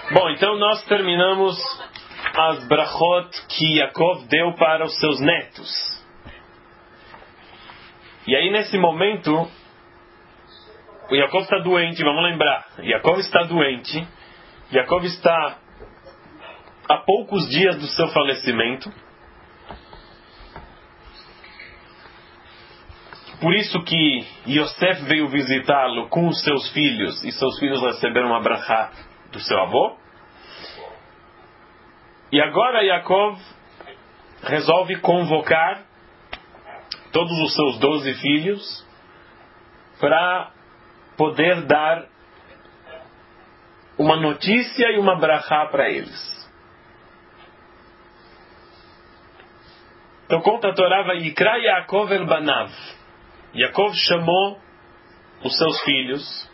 Bom, então nós terminamos as brachot que Yaakov deu para os seus netos. E aí nesse momento, o Yaakov está doente, vamos lembrar. Yaakov está doente. Yaakov está a poucos dias do seu falecimento. Por isso que Yosef veio visitá-lo com os seus filhos, e seus filhos receberam uma brachá do seu avô. E agora Yaakov resolve convocar todos os seus 12 filhos para poder dar uma notícia e uma brachá para eles. Então conta a Torá, Vayikra Yaakov el Banav. Yaakov chamou os seus filhos.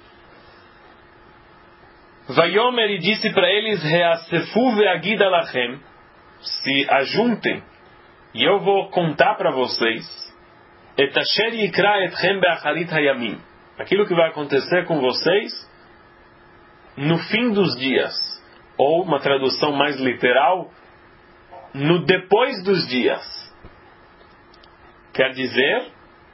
Vayomer, e disse para eles, Reasefu ve'agid alachem, se ajuntem, e eu vou contar para vocês, et asher yikra etchem be'acharit hayamim, aquilo que vai acontecer com vocês no fim dos dias, ou uma tradução mais literal, no depois dos dias. Quer dizer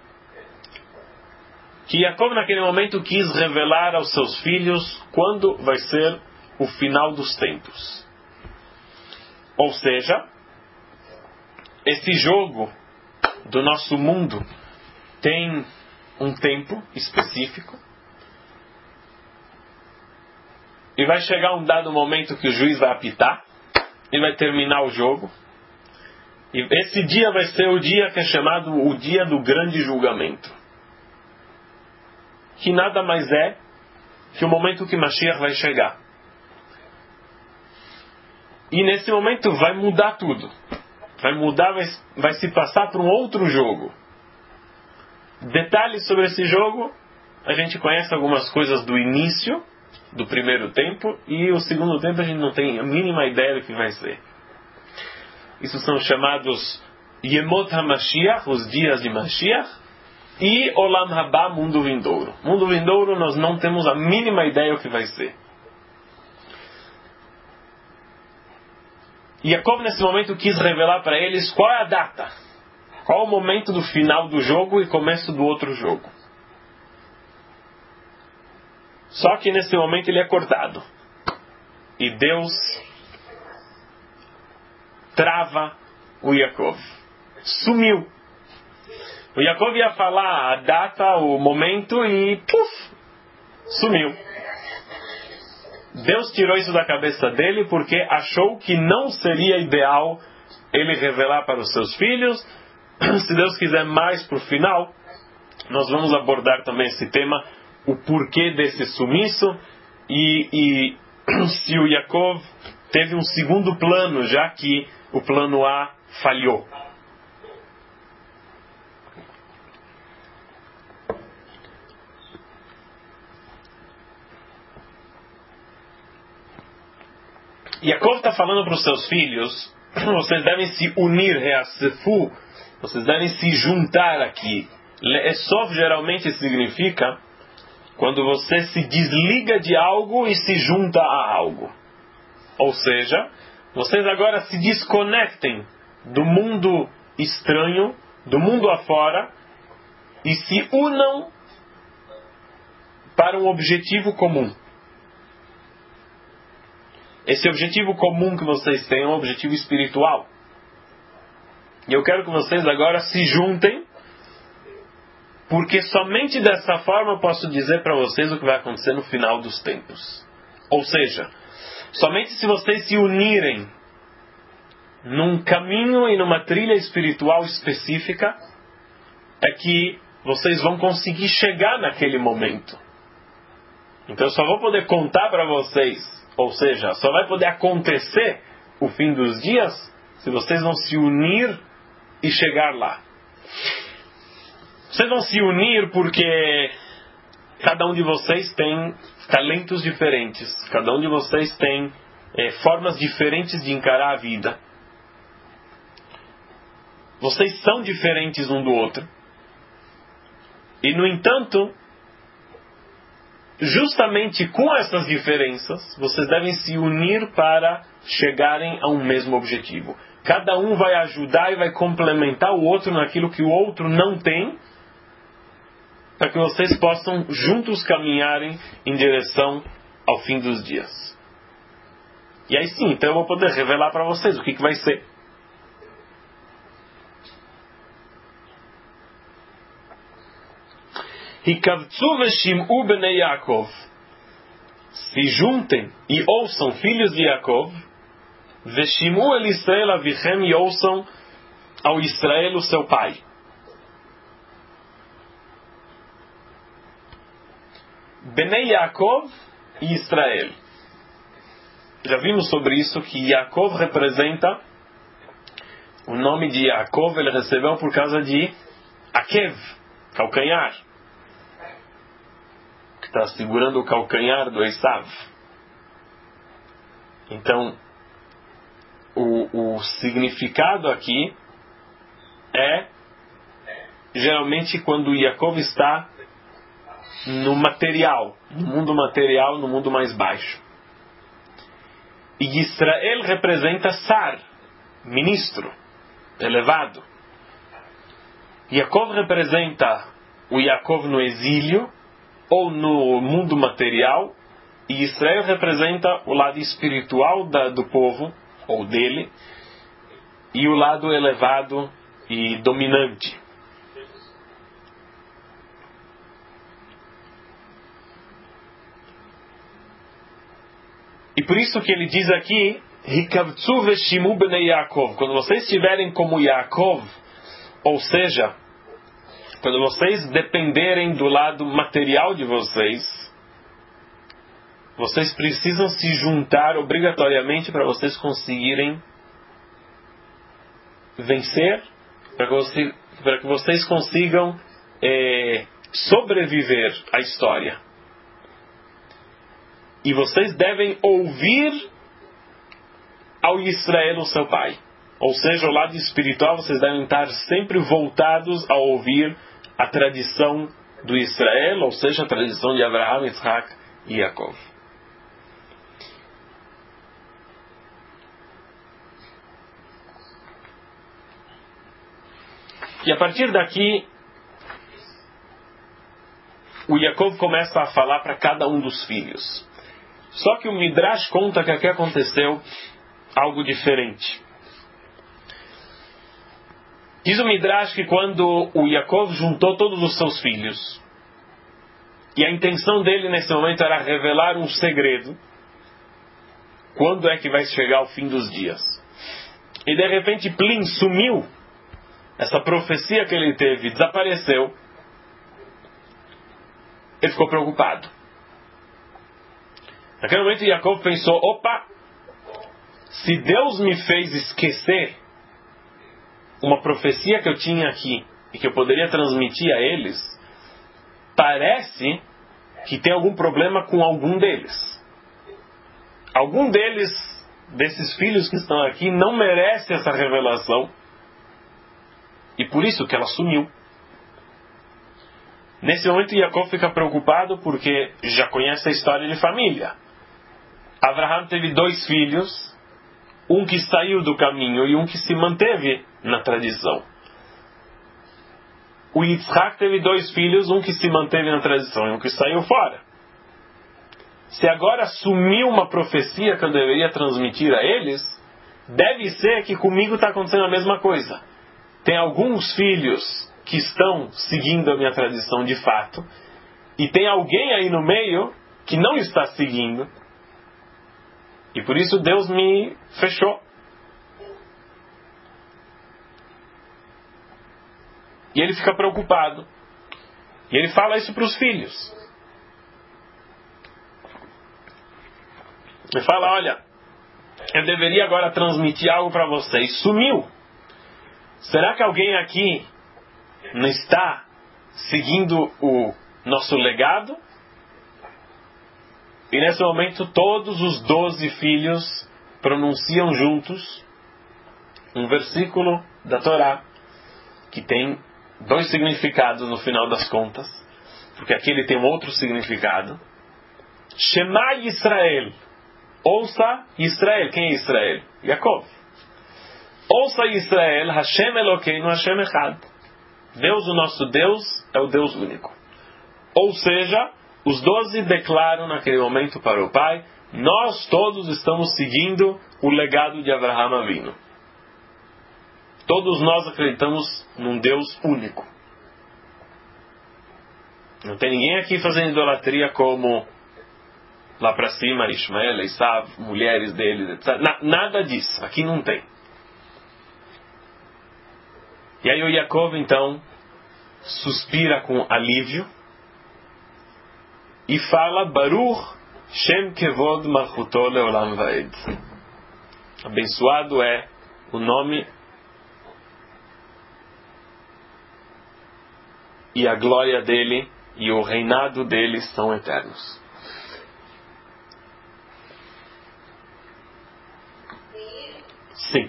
que Yaakov naquele momento quis revelar aos seus filhos quando vai ser o final dos tempos. Ou seja, esse jogo do nosso mundo tem um tempo específico e vai chegar um dado momento que o juiz vai apitar e vai terminar o jogo. E esse dia vai ser o dia que é chamado o dia do grande julgamento, que nada mais é que o momento que Mashiach vai chegar. E nesse momento vai mudar tudo. Vai mudar, vai se passar para um outro jogo. Detalhes sobre esse jogo, a gente conhece algumas coisas do início, do primeiro tempo, e o segundo tempo a gente não tem a mínima ideia do que vai ser. Isso são chamados Yemot HaMashiach, os dias de Mashiach, e Olam Haba, mundo vindouro. Mundo vindouro nós não temos a mínima ideia o que vai ser. Yaakov nesse momento quis revelar para eles qual é a data, qual é o momento do final do jogo e começo do outro jogo. Só que nesse momento ele é cortado. E Deus trava o Yaakov. Sumiu. O Yaakov ia falar a data, o momento e sumiu. Deus tirou isso da cabeça dele porque achou que não seria ideal ele revelar para os seus filhos. Se Deus quiser mais para o final, nós vamos abordar também esse tema, o porquê desse sumiço e se o Yaakov teve um segundo plano, já que o plano A falhou. Yaakov está falando para os seus filhos, vocês devem se unir, reasefu, vocês devem se juntar aqui. Le'esov geralmente significa quando você se desliga de algo e se junta a algo. Ou seja, vocês agora se desconectem do mundo estranho, do mundo afora, e se unam para um objetivo comum. Esse objetivo comum que vocês têm é um objetivo espiritual. E eu quero que vocês agora se juntem, porque somente dessa forma eu posso dizer para vocês o que vai acontecer no final dos tempos. Ou seja, somente se vocês se unirem num caminho e numa trilha espiritual específica é que vocês vão conseguir chegar naquele momento. Então eu só vou poder contar para vocês, ou seja, só vai poder acontecer o fim dos dias se vocês vão se unir e chegar lá. Vocês vão se unir porque cada um de vocês tem talentos diferentes, cada um de vocês tem formas diferentes de encarar a vida. Vocês são diferentes um do outro. E no entanto, justamente com essas diferenças, vocês devem se unir para chegarem a um mesmo objetivo. Cada um vai ajudar e vai complementar o outro naquilo que o outro não tem, para que vocês possam juntos caminharem em direção ao fim dos dias. E aí sim, então eu vou poder revelar para vocês o que vai ser. Hikavtzu veshim'u bnei Yaakov. Se juntem e ouçam, filhos de Yaakov. Veshim'u el Israel avichem, e ouçam ao Israel, o seu pai. Bnei Yaakov e Israel. Já vimos sobre isso que Yaakov representa, o nome de Yaakov ele recebeu por causa de Akev, calcanhar, que está segurando o calcanhar do Esav. Então, o significado aqui é geralmente quando Yaakov está no material, no mundo mais baixo. E Israel representa Sar, ministro, elevado. Yaakov representa o Yaakov no exílio ou no mundo material, e Israel representa o lado espiritual do povo, ou dele, e o lado elevado e dominante. E por isso que ele diz aqui, Hikavtzu veshimu bnei Yaakov. Quando vocês estiverem como Yaakov, ou seja, quando vocês dependerem do lado material de vocês, vocês precisam se juntar obrigatoriamente para vocês conseguirem vencer, para que vocês consigam sobreviver à história. E vocês devem ouvir ao Israel, o seu pai. Ou seja, o lado espiritual, vocês devem estar sempre voltados a ouvir a tradição do Israel, ou seja, a tradição de Abraham, Isaac e Yaakov. E a partir daqui, o Yaakov começa a falar para cada um dos filhos. Só que o Midrash conta que aqui aconteceu algo diferente. Diz o Midrash que quando o Yaakov juntou todos os seus filhos, e a intenção dele nesse momento era revelar um segredo, quando é que vai chegar o fim dos dias. E de repente, plim, sumiu. Essa profecia que ele teve desapareceu. Ele ficou preocupado. Naquele momento, Yaakov pensou, opa, se Deus me fez esquecer uma profecia que eu tinha aqui e que eu poderia transmitir a eles, parece que tem algum problema com algum deles. Algum deles, desses filhos que estão aqui, não merece essa revelação, e por isso que ela sumiu. Nesse momento, Yaakov fica preocupado porque já conhece a história de família. Abraham teve 2 filhos, um que saiu do caminho e um que se manteve na tradição. O Yitzhak teve 2 filhos, um que se manteve na tradição e um que saiu fora. Se agora sumiu uma profecia que eu deveria transmitir a eles, deve ser que comigo está acontecendo a mesma coisa. Tem alguns filhos que estão seguindo a minha tradição de fato, e tem alguém aí no meio que não está seguindo, e por isso Deus me fechou. E ele fica preocupado. E ele fala isso para os filhos. Ele fala, olha, eu deveria agora transmitir algo para vocês. Sumiu. Será que alguém aqui não está seguindo o nosso legado? E nesse momento todos os 12 filhos pronunciam juntos um versículo da Torá que tem 2 significados no final das contas, porque aqui ele tem um outro significado. Shema Yisrael. Ouça Israel. Quem é Israel? Yaakov. Ouça Israel, Hashem Elokeinu, Hashem Echad. Deus, o nosso Deus, é o Deus único. Ou seja, os 12 declaram naquele momento para o pai: nós todos estamos seguindo o legado de Avraham Avinu. Todos nós acreditamos num Deus único. Não tem ninguém aqui fazendo idolatria como lá para cima, Ishmael, Esav, mulheres deles, etc. Nada disso. Aqui não tem. E aí o Yaakov, então, suspira com alívio e fala: Baruch Shem Kevod Malchuto Leolam Vaed. Abençoado é o nome e a glória dele e o reinado dele são eternos. Sim.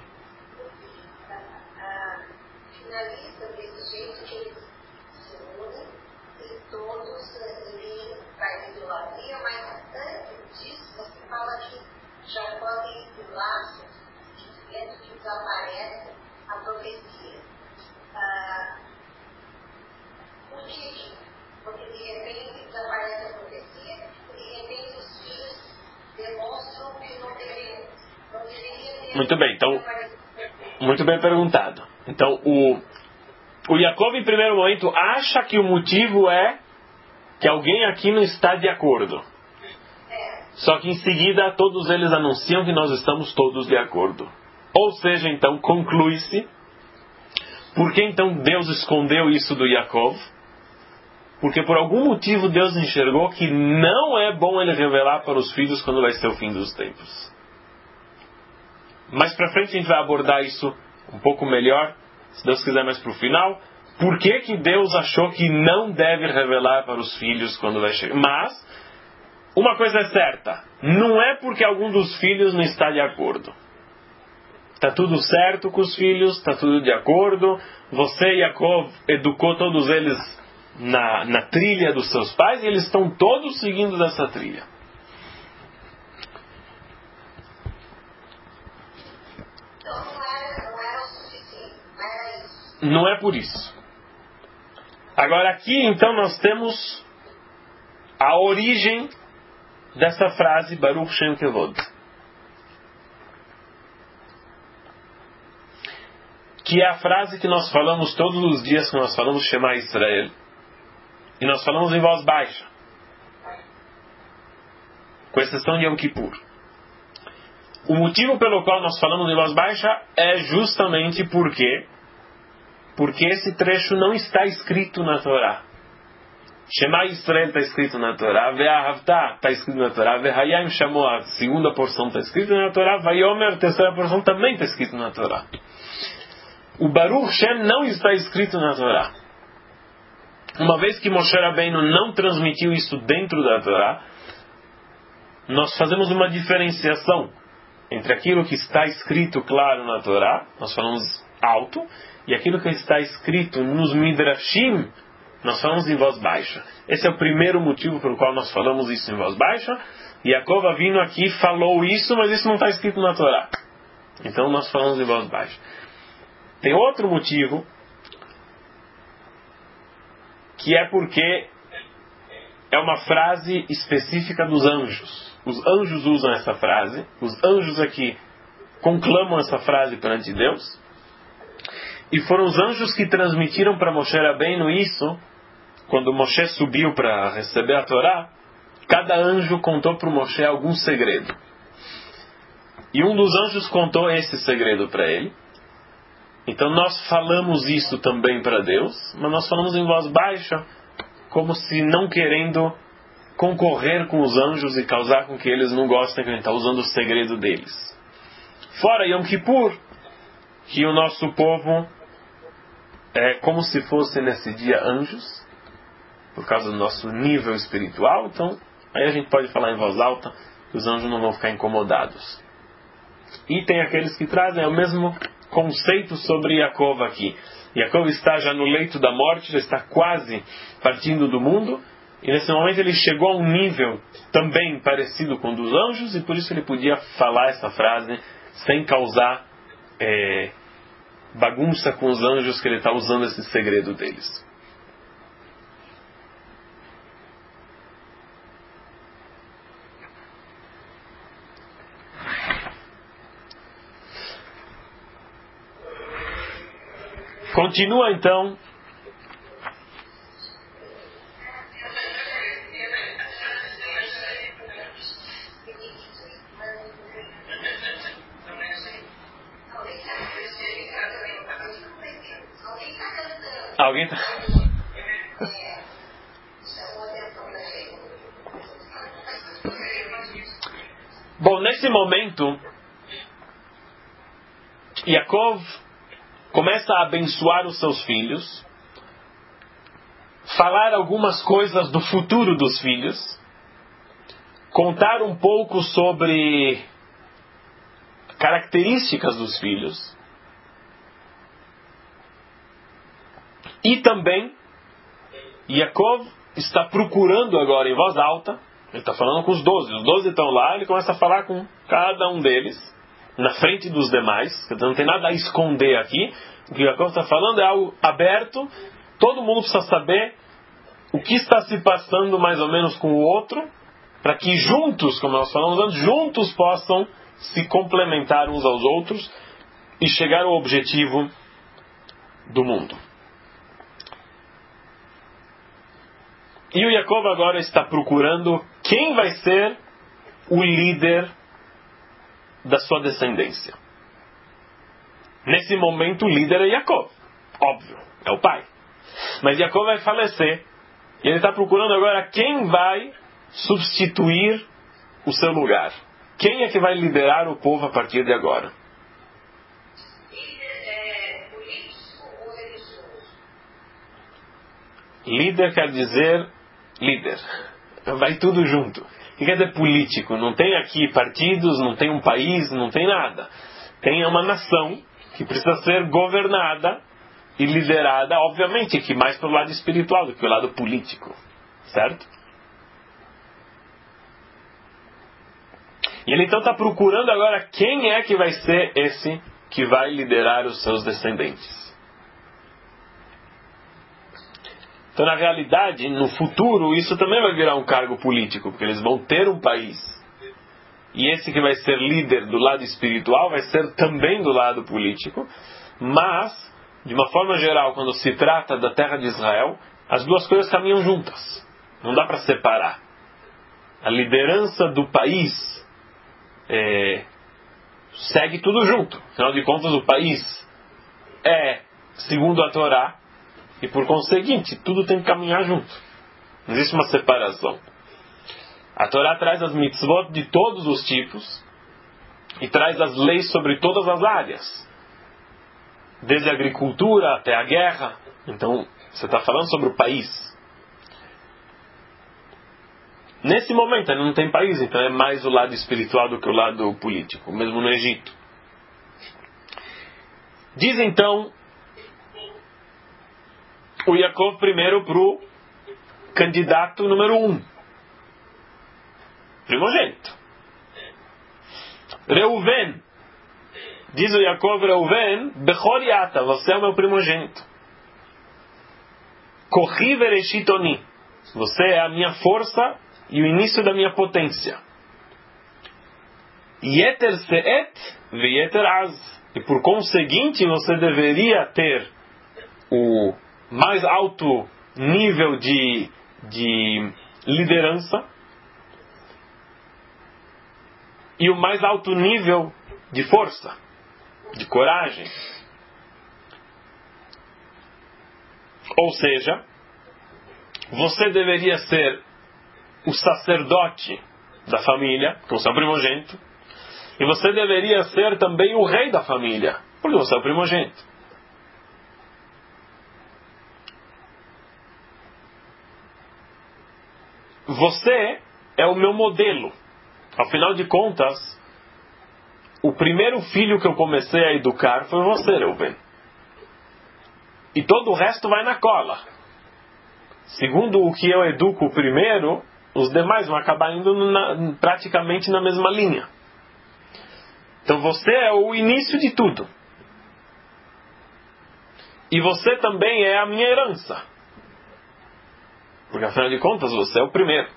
Finaliza desse jeito que eles se unem e todos ninguém faz idolatria, mas antes disso você fala que Jacó tem esse laço dentro que desaparece a profecia. Por que? Porque de repente desaparece a profecia e de repente os filhos demonstram que não deveriam ter. Muito bem, então, muito bem perguntado. Então, o Yaakov, em primeiro momento, acha que o motivo é que alguém aqui não está de acordo. Só que em seguida todos eles anunciam que nós estamos todos de acordo. Ou seja, então, conclui-se, por que então Deus escondeu isso do Yaakov? Porque por algum motivo Deus enxergou que não é bom ele revelar para os filhos quando vai ser o fim dos tempos. Mais para frente a gente vai abordar isso um pouco melhor, se Deus quiser, mais para o final. Por que que Deus achou que não deve revelar para os filhos quando vai chegar? Mas, uma coisa é certa, não é porque algum dos filhos não está de acordo. Está tudo certo com os filhos, está tudo de acordo. Você, Yaakov, educou todos eles na trilha dos seus pais e eles estão todos seguindo dessa trilha. Não é por isso. Agora aqui então nós temos a origem dessa frase Baruch Shem Kevod, que é a frase que nós falamos todos os dias quando nós falamos Shema Israel, e nós falamos em voz baixa, com exceção de Yom Kippur. O motivo pelo qual nós falamos em voz baixa é justamente porque esse trecho não está escrito na Torá. Shema Israel está escrito na Torá, Ve'ahavta está escrito na Torá, Ve'hayim chamou a segunda porção está escrito na Torá, Vayomer a terceira porção também está escrito na Torá. O Baruch Shem não está escrito na Torá. Uma vez que Moshe Rabbeinu não transmitiu isso dentro da Torá, nós fazemos uma diferenciação entre aquilo que está escrito claro na Torá, nós falamos alto, e aquilo que está escrito nos Midrashim, nós falamos em voz baixa. Esse é o primeiro motivo pelo qual nós falamos isso em voz baixa. Yaakov Avinu aqui falou isso, mas isso não está escrito na Torá. Então nós falamos em voz baixa. Tem outro motivo, que é porque é uma frase específica dos anjos. Os anjos usam essa frase. Os anjos aqui conclamam essa frase perante Deus. E foram os anjos que transmitiram para Moshe Rabbeinu isso. Quando Moshe subiu para receber a Torá, cada anjo contou para o Moshe algum segredo. E um dos anjos contou esse segredo para ele. Então nós falamos isso também para Deus, mas nós falamos em voz baixa, como se não querendo concorrer com os anjos e causar com que eles não gostem que a gente está usando o segredo deles. Fora Yom Kippur, que o nosso povo é como se fosse nesse dia anjos, por causa do nosso nível espiritual, então aí a gente pode falar em voz alta, que os anjos não vão ficar incomodados. E tem aqueles que trazem o mesmo conceito sobre Yaakov aqui. Yaakov está já no leito da morte, já está quase partindo do mundo, E nesse momento ele chegou a um nível também parecido com o dos anjos, e por isso ele podia falar essa frase sem causar bagunça com os anjos, que ele está usando esse segredo deles. Continua então alguém tá... Bom, nesse momento Yaakov começa a abençoar os seus filhos, falar algumas coisas do futuro dos filhos, contar um pouco sobre características dos filhos, e também Yaakov está procurando agora em voz alta, ele está falando com os 12 estão lá, ele começa a falar com cada um deles, na frente dos demais, não tem nada a esconder aqui. O que Yaakov está falando é algo aberto, todo mundo precisa saber o que está se passando mais ou menos com o outro, para que juntos, como nós falamos antes, juntos possam se complementar uns aos outros e chegar ao objetivo do mundo. E o Yaakov agora está procurando quem vai ser o líder da sua descendência. Nesse momento o líder é Yaakov, óbvio, é o pai. Mas Yaakov vai falecer e ele está procurando agora quem vai substituir o seu lugar. Quem é que vai liderar o povo a partir de agora? Líder político ou religioso? Líder quer dizer líder. Vai tudo junto. O que quer dizer político? Não tem aqui partidos, não tem um país, não tem nada. Tem uma nação que precisa ser governada e liderada, obviamente, que mais pelo lado espiritual do que pelo lado político. Certo? E ele então está procurando agora quem é que vai ser esse que vai liderar os seus descendentes. Então, na realidade, no futuro, isso também vai virar um cargo político, porque eles vão ter um país. E esse que vai ser líder do lado espiritual vai ser também do lado político. Mas, de uma forma geral, quando se trata da terra de Israel, as duas coisas caminham juntas. Não dá para separar. A liderança do país segue tudo junto. Afinal de contas, o país é segundo a Torá, e por conseguinte, tudo tem que caminhar junto. Não existe uma separação. A Torá traz as mitzvot de todos os tipos e traz as leis sobre todas as áreas, desde a agricultura até a guerra. Então, você está falando sobre o país. Nesse momento, ainda não tem país, então é mais o lado espiritual do que o lado político, mesmo no Egito. Diz então o Yaakov primeiro para o candidato número 1. Primogênito. Reuven. Diz o Yaakov Reuven, Bechor Yata, você é o meu primogênito. Kochi vereshitoni. Você é a minha força e o início da minha potência. Yeter se'et veyeter az. E por conseguinte, você deveria ter o mais alto nível de liderança e o mais alto nível de força, de coragem. Ou seja, você deveria ser o sacerdote da família, porque você é o primogênito, e você deveria ser também o rei da família, porque você é o primogênito. Você é o meu modelo. Afinal de contas, o primeiro filho que eu comecei a educar foi você, Reuven. E todo o resto vai na cola. segundo o que eu educo primeiro, os demais vão acabar indo praticamente na mesma linha. Então você é o início de tudo. E você também é a minha herança. Porque afinal de contas você é o primeiro.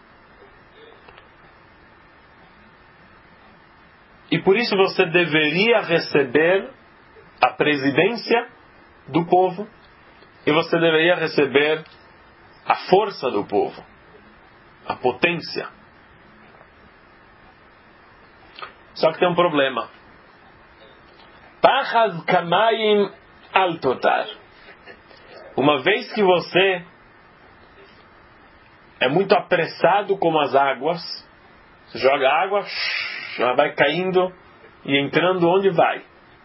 E por isso você deveria receber a presidência do povo. E você deveria receber a força do povo. A potência. Só que tem um problema. Pachas kamayim altotar. Uma vez que você é muito apressado como as águas, você joga água, ela vai caindo e entrando onde vai.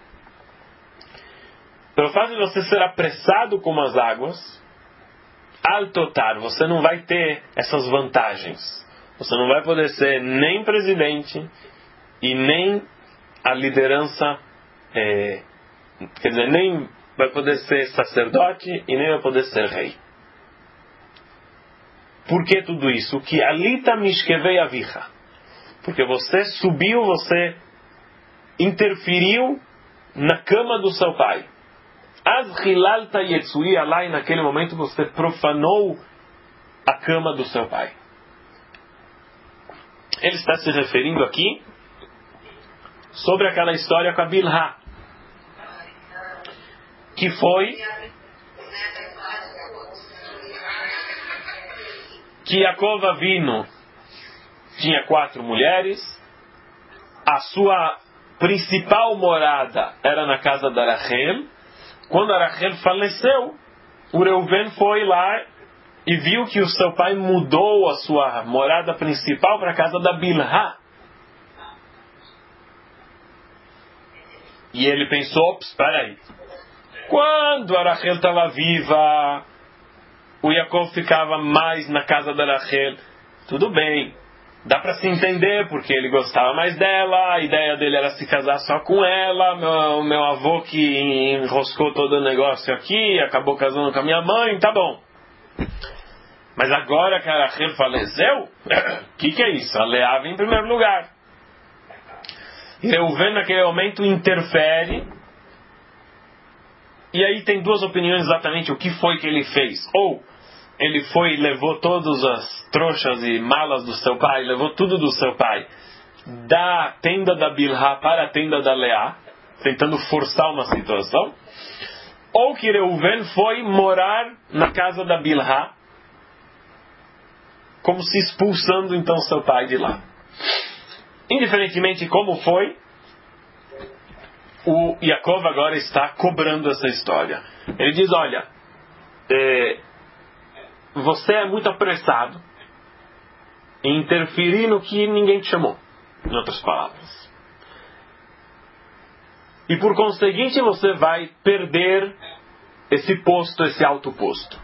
Pelo fato de você ser apressado como as águas, altotar, você não vai ter essas vantagens. Você não vai poder ser nem presidente e nem a liderança, quer dizer, nem vai poder ser sacerdote e nem vai poder ser rei. Por que tudo isso? Que alita mishkevei avicha. Porque você subiu, você interferiu na cama do seu pai. As hilalta yetzui alai, naquele momento você profanou a cama do seu pai. Ele está se referindo aqui sobre aquela história com a Bilhá, que foi que Yaakov Avinu tinha 4 mulheres, a sua principal morada era na casa da Rachel. Quando a Rachel faleceu, o Reuven foi lá e viu que o seu pai mudou a sua morada principal para a casa da Bilhá. E ele pensou, espera aí, quando a Rachel estava viva, o Yaakov ficava mais na casa da Rachel. Tudo bem, dá para se entender, porque ele gostava mais dela, a ideia dele era se casar só com ela, meu avô que enroscou todo o negócio aqui, acabou casando com a minha mãe, tá bom. Mas agora que a Rachel faleceu, o que é isso? A Leá vem em primeiro lugar. E Reuven naquele momento interfere. E aí tem 2 opiniões exatamente o que foi que ele fez. Ou ele foi e levou todas as trouxas e malas do seu pai, levou tudo do seu pai, da tenda da Bilhá para a tenda da Leá, tentando forçar uma situação. Ou que Reuven foi morar na casa da Bilhá, como se expulsando então seu pai de lá. Indiferentemente como foi, o Yaakov agora está cobrando essa história. Ele diz, olha, você é muito apressado em interferir no que ninguém te chamou, em outras palavras. E por conseguinte você vai perder esse posto, esse alto posto.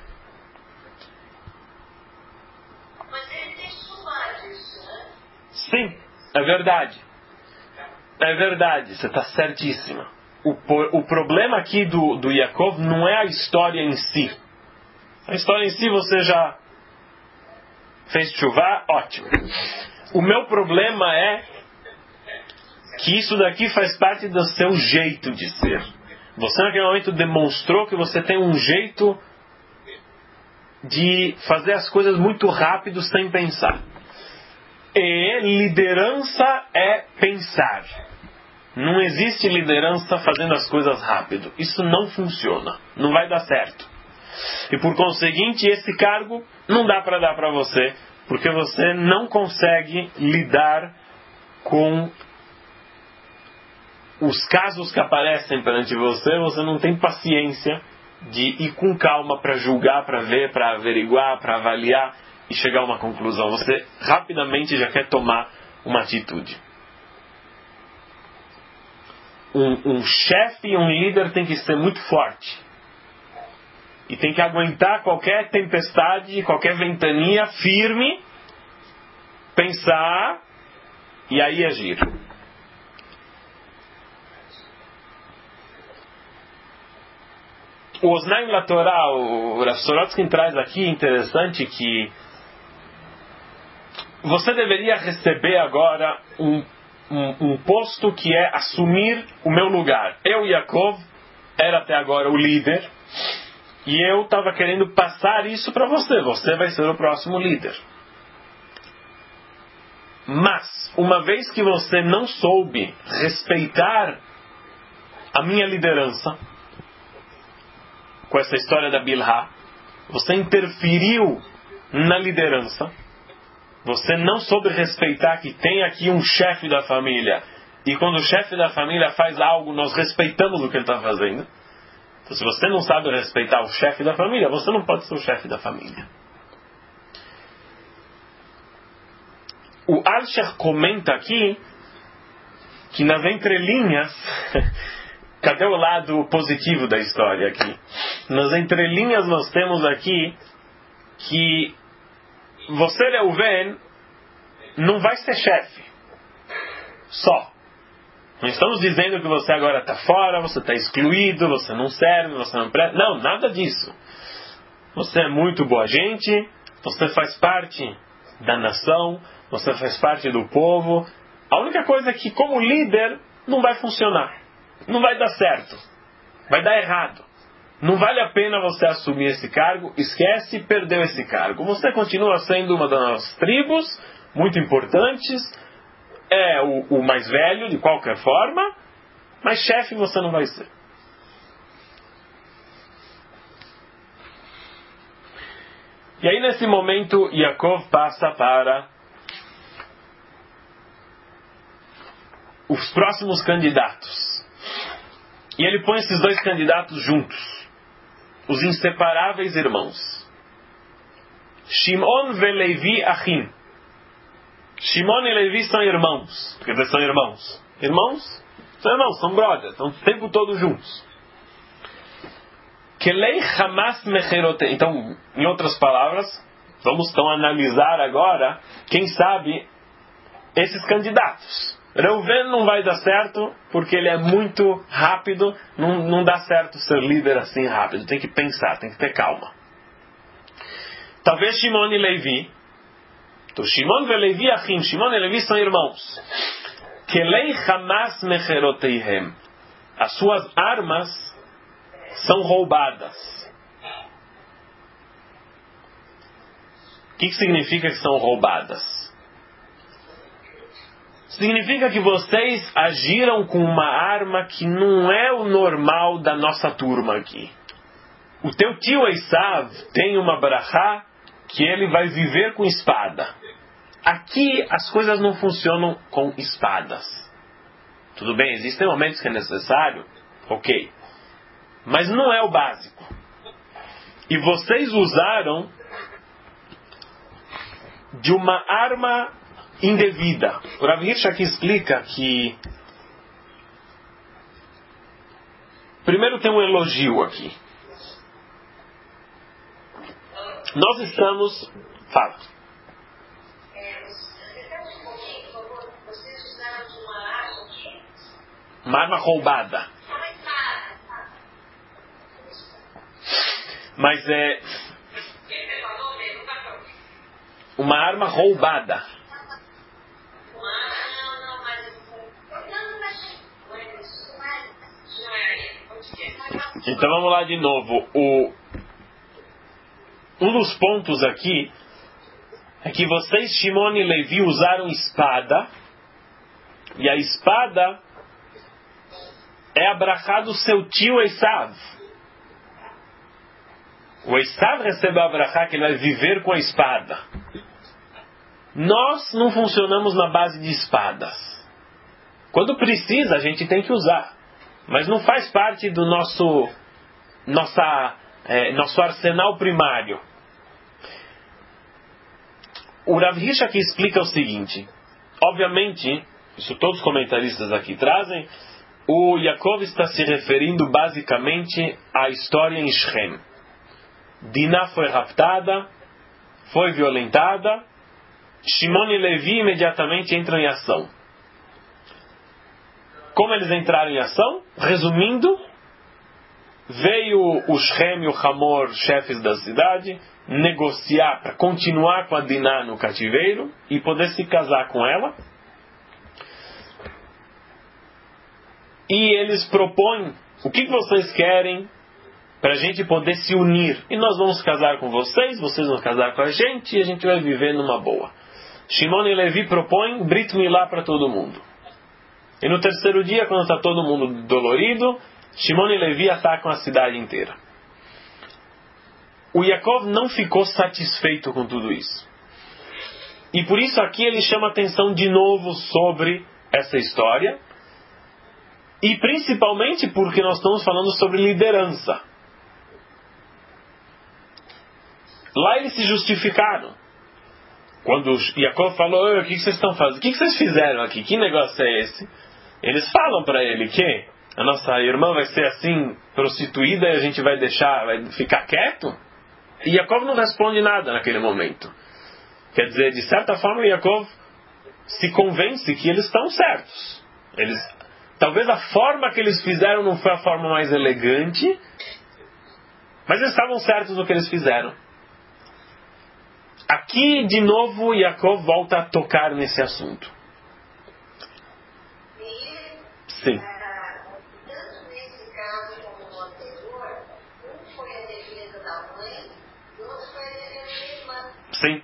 Mas ele tem que somar disso, né? Sim, é verdade. É verdade, você está certíssima. O problema aqui do Yaakov não é a história em si. A história em si você já fez chuvá, ótimo. O meu problema é que isso daqui faz parte do seu jeito de ser. Você naquele momento demonstrou que você tem um jeito de fazer as coisas muito rápido sem pensar. E liderança é pensar. Não existe liderança fazendo as coisas rápido. Isso não funciona. Não vai dar certo. E por conseguinte, esse cargo não dá para dar para você, porque você não consegue lidar com os casos que aparecem perante você. Você não tem paciência de ir com calma para julgar, para ver, para averiguar, para avaliar e chegar a uma conclusão. Você rapidamente já quer tomar uma atitude. Um chefe, um líder tem que ser muito forte. E tem que aguentar qualquer tempestade, qualquer ventania firme, pensar e aí agir. o Osnaim Latorá, o Rav Sorotsky traz aqui, interessante, que você deveria receber agora um posto que é assumir o meu lugar. Eu, Yaakov, era até agora o líder, e eu estava querendo passar isso para você. Você vai ser o próximo líder. Mas, uma vez que você não soube respeitar a minha liderança, com essa história da Bilhá, você interferiu na liderança, você não soube respeitar que tem aqui um chefe da família, e quando o chefe da família faz algo, nós respeitamos o que ele está fazendo. Então, se você não sabe respeitar o chefe da família, você não pode ser o chefe da família. O Alsher comenta aqui que nas entrelinhas cadê o lado positivo da história aqui? Nas entrelinhas nós temos aqui que você, Reuven, não vai ser chefe só. Não estamos dizendo que você agora está fora, você está excluído, você não serve, você não presta. Não, nada disso. Você é muito boa gente, você faz parte da nação, você faz parte do povo. A única coisa é que, como líder, não vai funcionar. Não vai dar certo. Vai dar errado. Não vale a pena você assumir esse cargo. Esquece, perdeu esse cargo. Você continua sendo uma das nossas tribos, muito importantes. É o mais velho, de qualquer forma. Mas chefe você não vai ser. E aí, nesse momento, Yaakov passa para os próximos candidatos. E ele põe esses dois candidatos juntos. Os inseparáveis irmãos. Shimon ve Levi Achim. Shimon e Levi são irmãos. Quer dizer, são irmãos. Irmãos? São irmãos, são brothers. Estão o tempo todo juntos. Kelei Hamas Mecherote. Então, em outras palavras, vamos então analisar agora, quem sabe, esses candidatos. Reuven não vai dar certo porque ele é muito rápido, não dá certo ser líder assim rápido, tem que pensar, tem que ter calma. Talvez Shimon e Levi. Então, Shimon e Levi Achim, Shimon e Levi são irmãos. Kelei Hamas Mecheroteihem. As suas armas são roubadas. O que significa que são roubadas? Significa que vocês agiram com uma arma que não é o normal da nossa turma aqui. O teu tio Esav tem uma brachá que ele vai viver com espada. Aqui as coisas não funcionam com espadas. Tudo bem, existem momentos que é necessário, ok. Mas não é o básico. E vocês usaram de uma arma indevida. O Rav Hirsch aqui explica que primeiro tem um elogio aqui. Nós estamos... Fala. Vocês usaram de uma arma aqui? Uma arma roubada. Mas é uma arma roubada. Então vamos lá de novo. Um dos pontos aqui é que vocês, Shimon e Levi, usaram espada. E a espada é a brachá do seu tio Esav. O Esav recebeu a brachá que ele vai viver com a espada. Nós não funcionamos na base de espadas. Quando precisa, a gente tem que usar. Mas não faz parte do nosso arsenal primário. O Rav Hirsch aqui explica o seguinte. Obviamente, isso todos os comentaristas aqui trazem, o Yaakov está se referindo basicamente à história em Shem. Dinah foi raptada, foi violentada, Shimon e Levi imediatamente entram em ação. Como eles entraram em ação? Resumindo, Veio o Shem e o Hamor, chefes da cidade, negociar para continuar com a Diná no cativeiro e poder se casar com ela. E eles propõem: o que vocês querem para a gente poder se unir? E nós vamos casar com vocês, vocês vão casar com a gente e a gente vai viver numa boa. Shimon e Levi propõem Brit Milá para todo mundo. E no terceiro dia, quando está todo mundo dolorido, Shimon e Levi atacam a cidade inteira. O Yaakov não ficou satisfeito com tudo isso. E por isso aqui ele chama atenção de novo sobre essa história. E principalmente porque nós estamos falando sobre liderança. Lá eles se justificaram. Quando Yaakov falou: o que vocês estão fazendo? O que vocês fizeram aqui? Que negócio é esse? Eles falam para ele que a nossa irmã vai ser assim, prostituída, e a gente vai ficar quieto? E Yaakov não responde nada naquele momento. Quer dizer, de certa forma, Yaakov se convence que eles estão certos. Talvez a forma que eles fizeram não foi a forma mais elegante, mas eles estavam certos no que eles fizeram. Aqui, de novo, Yaakov volta a tocar nesse assunto. Sim. Tanto nesse caso como no anterior, um foi a defesa da mãe e o outro foi a defesa da irmã. Sim.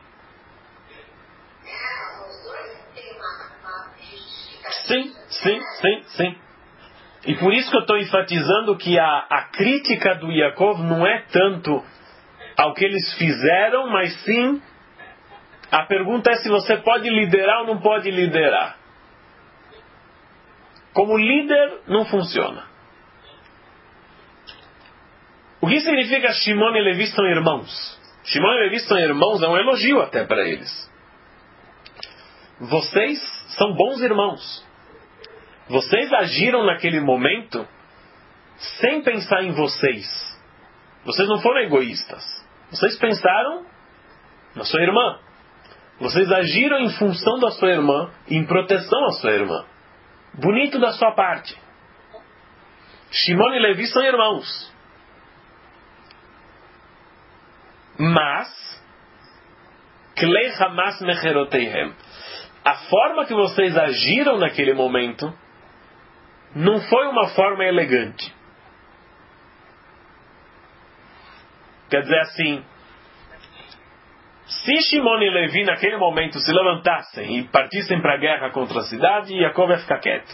Os dois têm uma justificativa. Sim. E por isso que eu estou enfatizando que a crítica do Yaakov não é tanto ao que eles fizeram, mas sim, a pergunta é se você pode liderar ou não pode liderar. Como líder, não funciona. O que significa Shimon e Levi são irmãos? Shimon e Levi são irmãos é um elogio até para eles. Vocês são bons irmãos. Vocês agiram naquele momento sem pensar em vocês. Vocês não foram egoístas. Vocês pensaram na sua irmã. Vocês agiram em função da sua irmã, em proteção à sua irmã. Bonito da sua parte. Shimon e Levi são irmãos. Mas, Klei Hamas Mecheroteihem, a forma que vocês agiram naquele momento não foi uma forma elegante. Quer dizer assim, se Shimon e Levi naquele momento se levantassem e partissem para a guerra contra a cidade, Yaakov ia ficar quieto.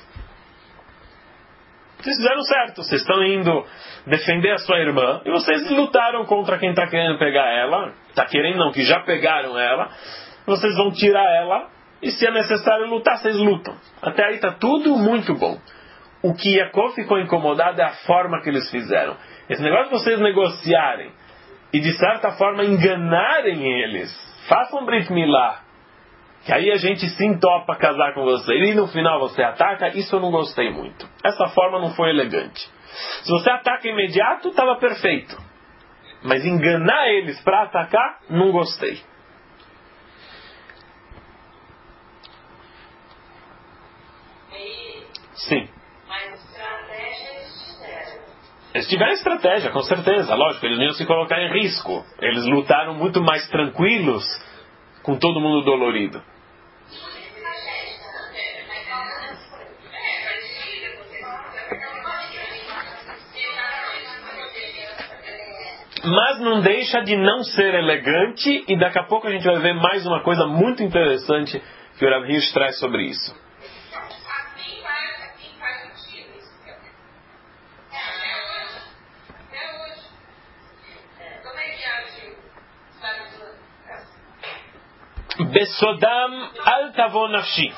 Vocês fizeram certo, vocês estão indo defender a sua irmã e vocês lutaram contra quem está querendo pegar ela, está querendo não, que já pegaram ela, vocês vão tirar ela e se é necessário lutar, vocês lutam. Até aí está tudo muito bom. O que Yaakov ficou incomodado é a forma que eles fizeram. Esse negócio de vocês negociarem e de certa forma enganarem eles, façam Brit Milá, que aí a gente sim topa casar com você, e no final você ataca, isso eu não gostei muito. Essa forma não foi elegante. Se você ataca imediato, estava perfeito. Mas enganar eles para atacar, não gostei. Sim. Eles tiveram estratégia, com certeza, lógico, eles não iam se colocar em risco. Eles lutaram muito mais tranquilos, com todo mundo dolorido. Mas não deixa de não ser elegante, e daqui a pouco a gente vai ver mais uma coisa muito interessante que o Rav Hirsch traz sobre isso. Besodam al tavo nafshi.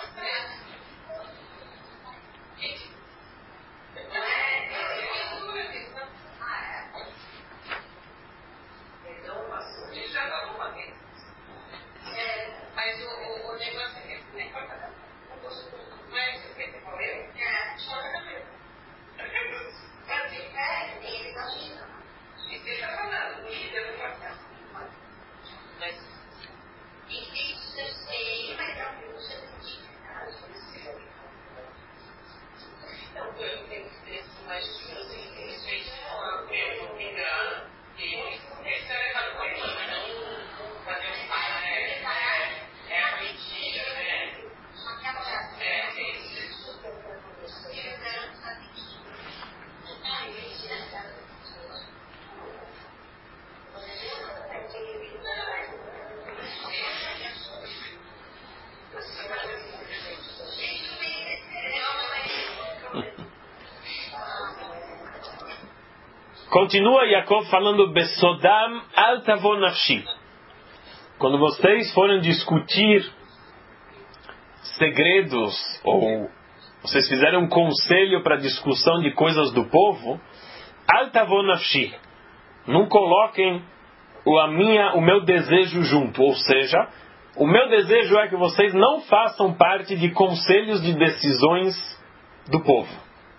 Continua Yaakov falando, Besodam al tavon nafshi. Quando vocês forem discutir segredos, ou vocês fizerem um conselho para discussão de coisas do povo, al tavon nafshi. Não coloquem o meu desejo junto. Ou seja, o meu desejo é que vocês não façam parte de conselhos de decisões do povo.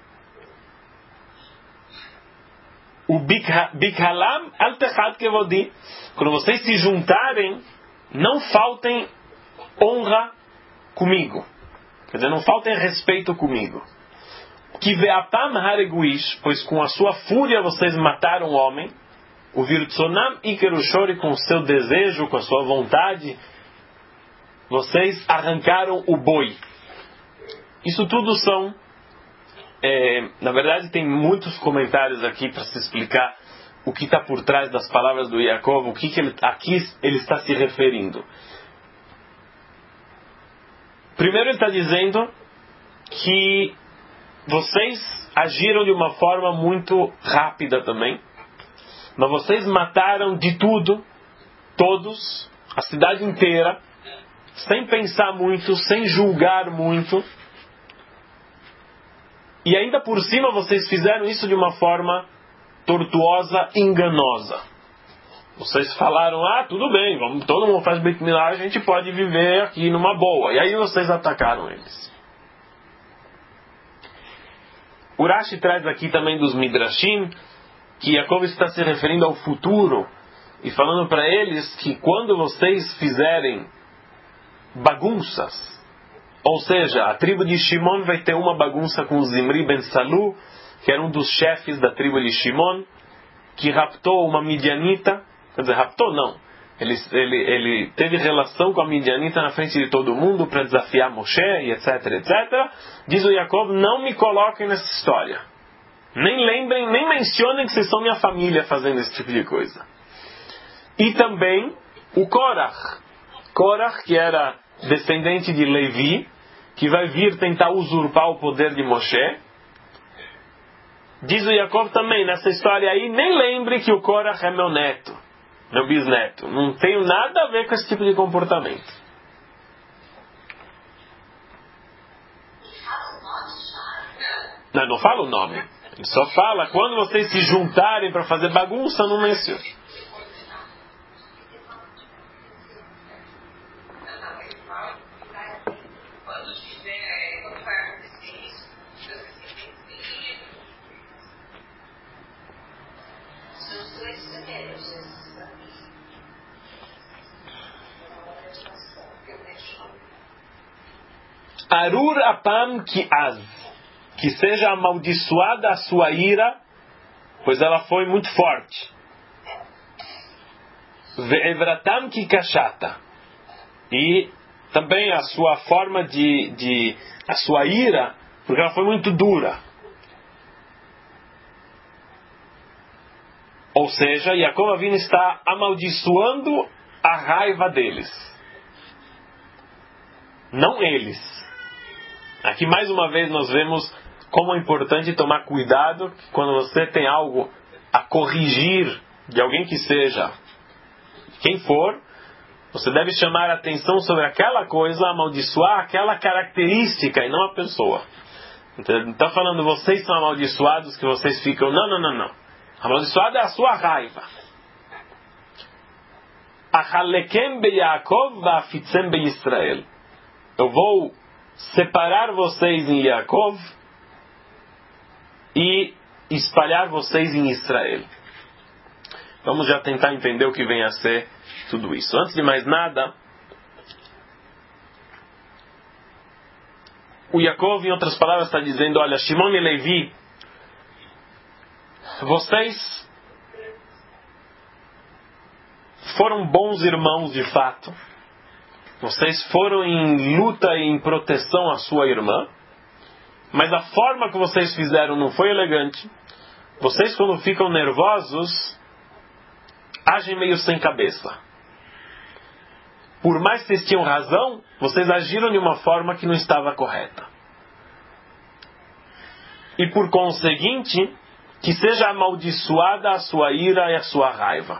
O bikhalam al techad kevodi. Quando vocês se juntarem, não faltem honra comigo. Quer dizer, não faltem respeito comigo. Que ve'apam hareguish, pois com a sua fúria vocês mataram o homem. O virtsonam ikerushori, com o seu desejo, com a sua vontade, vocês arrancaram o boi. Isso tudo são... na verdade, tem muitos comentários aqui para se explicar o que está por trás das palavras do Yaakov, aqui ele está se referindo. Primeiro ele está dizendo que vocês agiram de uma forma muito rápida também, mas vocês mataram de tudo, todos, a cidade inteira, sem pensar muito, sem julgar muito. E ainda por cima vocês fizeram isso de uma forma tortuosa, enganosa. Vocês falaram, tudo bem, todo mundo faz Brit Milá, a gente pode viver aqui numa boa. E aí vocês atacaram eles. O Rashi traz aqui também dos Midrashim, que Yaakov está se referindo ao futuro, e falando para eles que quando vocês fizerem bagunças, ou seja, a tribo de Shimon vai ter uma bagunça com Zimri ben Salu, que era um dos chefes da tribo de Shimon, que raptou uma midianita. Quer dizer, raptou não. Ele teve relação com a midianita na frente de todo mundo para desafiar Moshe, e etc, etc. Diz o Yaakov, não me coloquem nessa história. Nem lembrem, nem mencionem que vocês são minha família fazendo esse tipo de coisa. E também o Korach. Korach, que era descendente de Levi, que vai vir tentar usurpar o poder de Moshe. Diz o Yaakov também, nessa história aí, nem lembre que o Korach é meu neto, meu bisneto. Não tenho nada a ver com esse tipo de comportamento. Não fala o nome. Ele só fala, quando vocês se juntarem para fazer bagunça, não menciona. Arur apam ki az. Que seja amaldiçoada a sua ira, pois ela foi muito forte. Ve'evratam ki kashata. E também a sua forma a sua ira, porque ela foi muito dura. Ou seja, Yaakov Avinu está amaldiçoando a raiva deles. Não eles. Aqui mais uma vez nós vemos como é importante tomar cuidado quando você tem algo a corrigir de alguém que seja, quem for, você deve chamar a atenção sobre aquela coisa, amaldiçoar aquela característica e não a pessoa. Então, não está falando vocês são amaldiçoados que vocês ficam, não. Amaldiçoado é a sua raiva. Achalekem be Yaakov va'afitzem be Israel. Eu vou separar vocês em Yaakov e espalhar vocês em Israel. Vamos já tentar entender o que vem a ser tudo isso. Antes de mais nada, o Yaakov, em outras palavras, está dizendo, olha, Shimon e Levi vocês foram bons irmãos de fato. Vocês foram em luta e em proteção à sua irmã. Mas a forma que vocês fizeram não foi elegante. Vocês, quando ficam nervosos, agem meio sem cabeça. Por mais que vocês tinham razão, vocês agiram de uma forma que não estava correta. E por conseguinte, que seja amaldiçoada a sua ira e a sua raiva.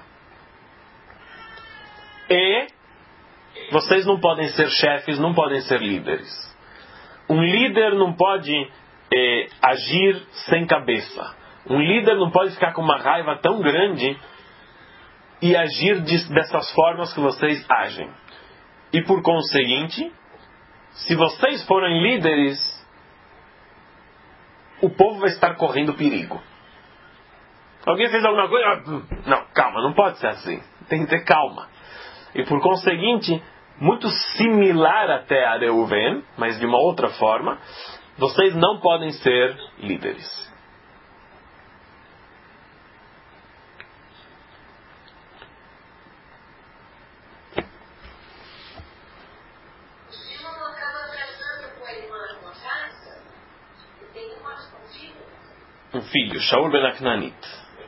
E vocês não podem ser chefes, não podem ser líderes. Um líder não pode agir sem cabeça. Um líder não pode ficar com uma raiva tão grande e agir dessas formas que vocês agem. E por conseguinte, se vocês forem líderes, o povo vai estar correndo perigo. Alguém fez alguma coisa? Não, calma, não pode ser assim. Tem que ter calma. E por conseguinte, muito similar até a Reuven, mas de uma outra forma, vocês não podem ser líderes. Um filho, Shaul ben Aknanit.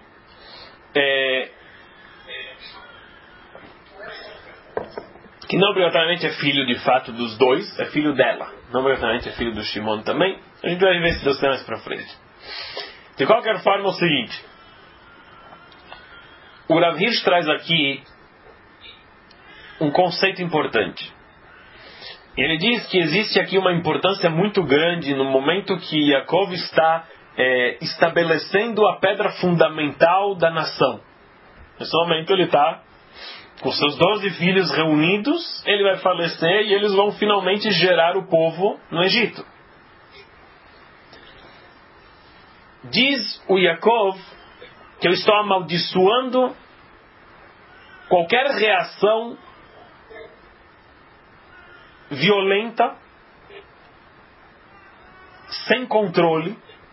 Que não obrigatoriamente é filho de fato dos dois, é filho dela. Não obrigatoriamente é filho do Shimon também. A gente vai ver se Deus tem mais pra frente. De qualquer forma, é o seguinte. O Rav Hirsch traz aqui um conceito importante. Ele diz que existe aqui uma importância muito grande no momento que Yaakov está estabelecendo a pedra fundamental da nação. Nesse momento ele está com seus 12 filhos reunidos, ele vai falecer e eles vão finalmente gerar o povo no Egito. Diz o Yaakov que eu estou amaldiçoando qualquer reação violenta, sem controle,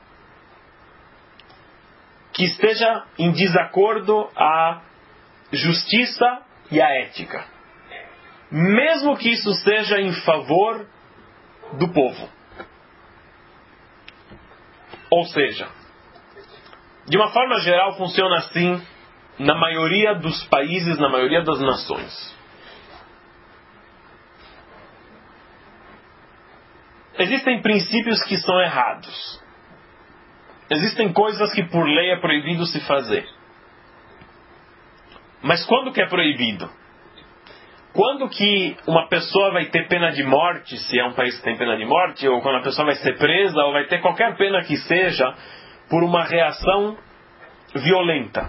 que esteja em desacordo à justiça e à ética. Mesmo que isso seja em favor do povo. Ou seja, de uma forma geral funciona assim na maioria dos países, na maioria das nações. Existem princípios que são errados. Existem coisas que por lei é proibido se fazer. Mas quando que é proibido? Quando que uma pessoa vai ter pena de morte, se é um país que tem pena de morte, ou quando a pessoa vai ser presa, ou vai ter qualquer pena que seja, por uma reação violenta.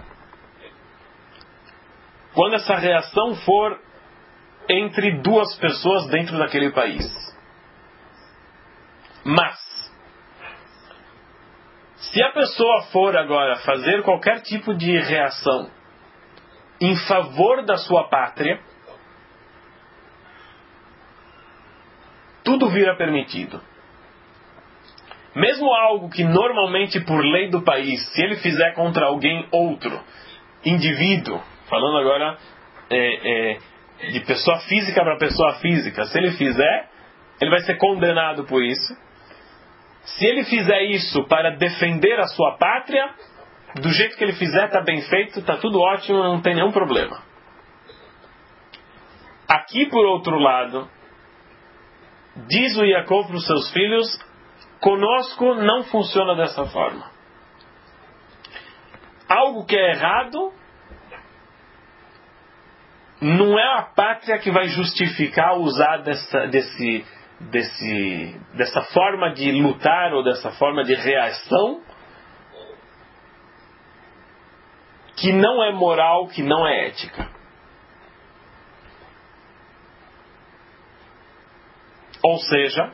Quando essa reação for entre duas pessoas dentro daquele país. Mas, se a pessoa for agora fazer qualquer tipo de reação em favor da sua pátria, tudo vira permitido. Mesmo algo que normalmente por lei do país, se ele fizer contra alguém outro, indivíduo, falando agora de pessoa física para pessoa física, se ele fizer, ele vai ser condenado por isso. Se ele fizer isso para defender a sua pátria, do jeito que ele fizer, está bem feito, está tudo ótimo, não tem nenhum problema. Aqui, por outro lado, diz o Yaakov para os seus filhos, conosco não funciona dessa forma. Algo que é errado, não é a pátria que vai justificar usar dessa forma de lutar ou dessa forma de reação que não é moral, que não é ética. Ou seja,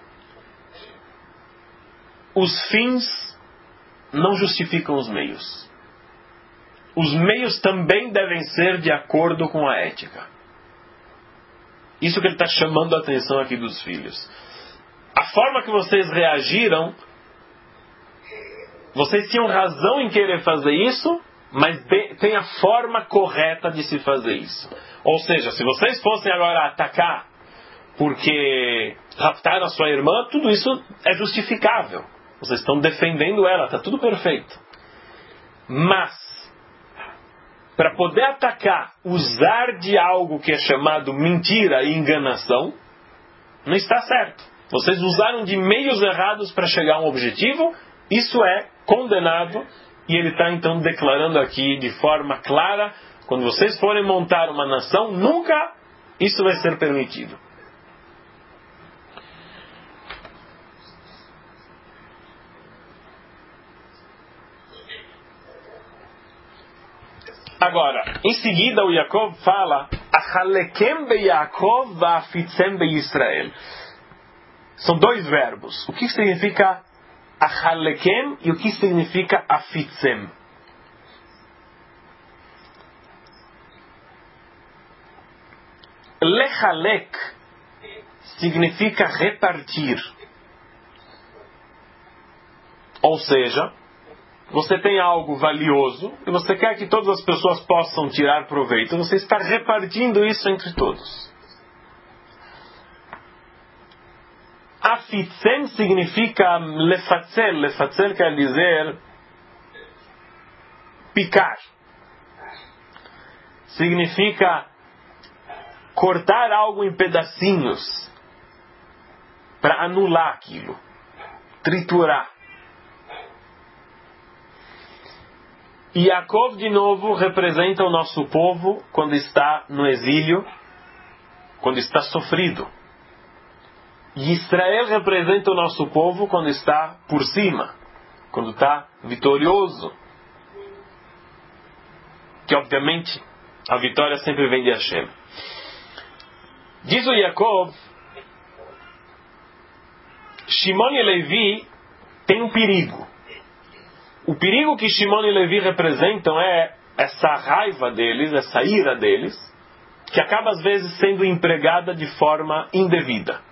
os fins não justificam os meios. Os meios também devem ser de acordo com a ética. Isso que ele está chamando a atenção aqui dos filhos. A forma que vocês reagiram vocês tinham razão em querer fazer isso, mas tem a forma correta de se fazer isso. Ou seja, se vocês fossem agora atacar porque raptaram a sua irmã, tudo isso é justificável. Vocês estão defendendo ela, está tudo perfeito. Mas, para poder atacar, usar de algo que é chamado mentira e enganação, não está certo. Vocês usaram de meios errados para chegar a um objetivo, isso é condenado, e ele está então declarando aqui de forma clara, quando vocês forem montar uma nação, nunca isso vai ser permitido. Agora, em seguida o Yaakov fala Achalekem be Yaakov va'afitzem be Israel. São dois verbos. O que significa Achalekem e o que significa afitzem? Lechalek significa repartir. Ou seja, você tem algo valioso e você quer que todas as pessoas possam tirar proveito. Você está repartindo isso entre todos. Afitzem significa lefatzel. Lefatzel quer dizer picar. Significa cortar algo em pedacinhos para anular aquilo. Triturar. E Yaakov, de novo, representa o nosso povo quando está no exílio, quando está sofrido. E Israel representa o nosso povo quando está por cima, quando está vitorioso. Que, obviamente, a vitória sempre vem de Hashem. Diz o Yaakov, Shimon e Levi têm um perigo. O perigo que Shimon e Levi representam é essa raiva deles, essa ira deles, que acaba às vezes sendo empregada de forma indevida.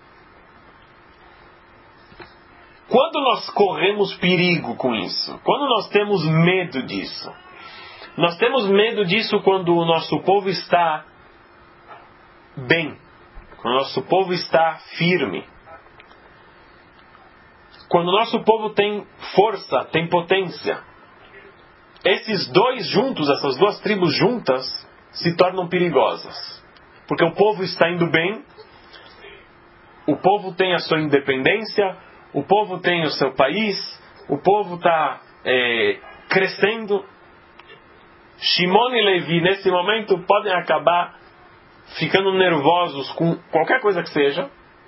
Quando nós corremos perigo com isso, quando nós temos medo disso, nós temos medo disso quando o nosso povo está bem, quando o nosso povo está firme. Quando o nosso povo tem força, tem potência, esses dois juntos, essas duas tribos juntas, se tornam perigosas. Porque o povo está indo bem, o povo tem a sua independência, o povo tem o seu país, o povo está crescendo. Shimon e Levi, nesse momento, podem acabar ficando nervosos com qualquer coisa que seja,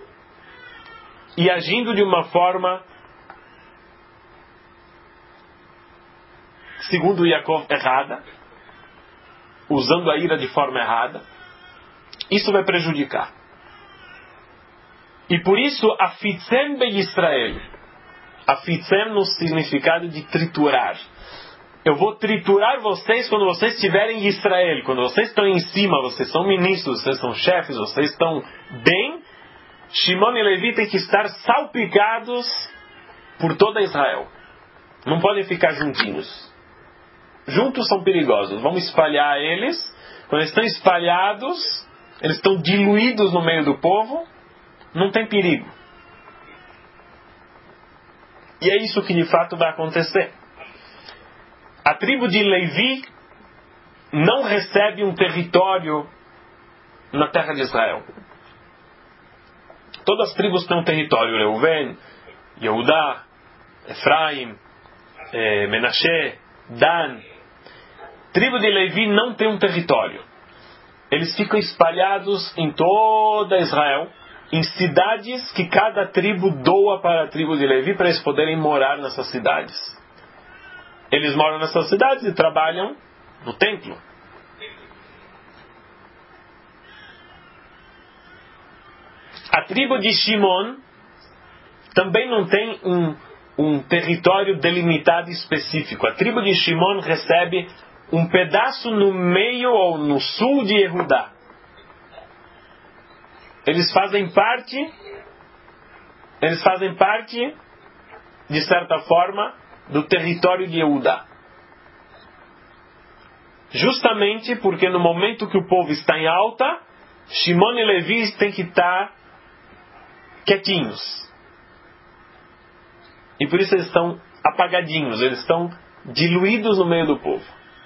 e agindo de uma forma, segundo Yaakov, errada, usando a ira de forma errada, isso vai prejudicar. E por isso, afitzem be Israel, afitzem no significado de triturar. Eu vou triturar vocês quando vocês estiverem em Israel, quando vocês estão em cima, vocês são ministros, vocês são chefes, vocês estão bem. Shimon e Levi têm que estar salpicados por toda Israel. Não podem ficar juntinhos. Juntos são perigosos. Vamos espalhar eles. Quando eles estão espalhados, eles estão diluídos no meio do povo, não tem perigo. E é isso que de fato vai acontecer. A tribo de Levi não recebe um território na terra de Israel. Todas as tribos têm um território. Reuven, Yehudá, Efraim, Menashe, Dan. A tribo de Levi não tem um território. Eles ficam espalhados em toda Israel, em cidades que cada tribo doa para a tribo de Levi para eles poderem morar nessas cidades. Eles moram nessas cidades e trabalham no templo. A tribo de Shimon também não tem um território delimitado específico. A tribo de Shimon recebe um pedaço no meio ou no sul de Yehudá. Eles fazem parte, de certa forma, do território de Eudá. Justamente porque no momento que o povo está em alta, Shimon e Levi têm que estar quietinhos. E por isso eles estão apagadinhos, eles estão diluídos no meio do povo.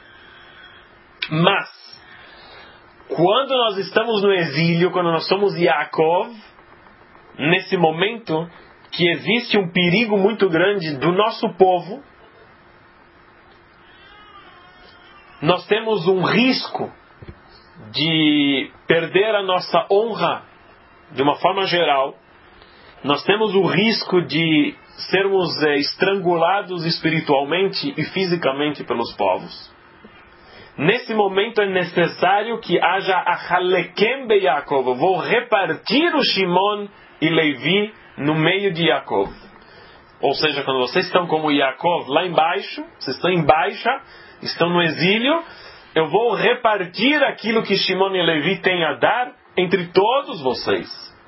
Mas, quando nós estamos no exílio, quando nós somos Yaakov, nesse momento que existe um perigo muito grande do nosso povo, nós temos um risco de perder a nossa honra de uma forma geral. Nós temos o risco de sermos estrangulados espiritualmente e fisicamente pelos povos. Nesse momento é necessário que haja Achalekem be Yaakov. Eu vou repartir o Shimon e Levi no meio de Yaakov. Ou seja, quando vocês estão como Yaakov lá embaixo, vocês estão em baixa, estão no exílio, eu vou repartir aquilo que Shimon e Levi têm a dar entre todos vocês.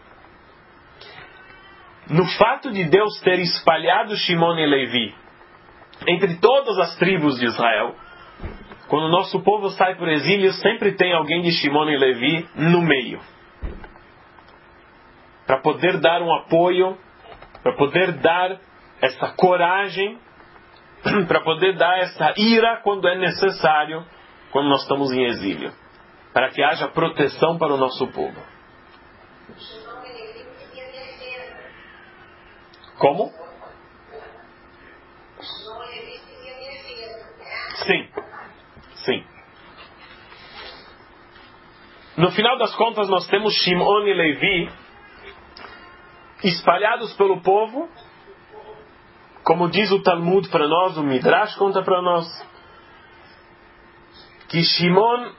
No fato de Deus ter espalhado Shimon e Levi entre todas as tribos de Israel, quando o nosso povo sai para o exílio, sempre tem alguém de Shimon e Levi no meio. Para poder dar um apoio, para poder dar essa coragem, para poder dar essa ira quando é necessário, quando nós estamos em exílio. Para que haja proteção para o nosso povo. Como? Sim. Sim. No final das contas, nós temos Shimon e Levi espalhados pelo povo, como diz o Talmud para nós, o Midrash conta para nós, que Shimon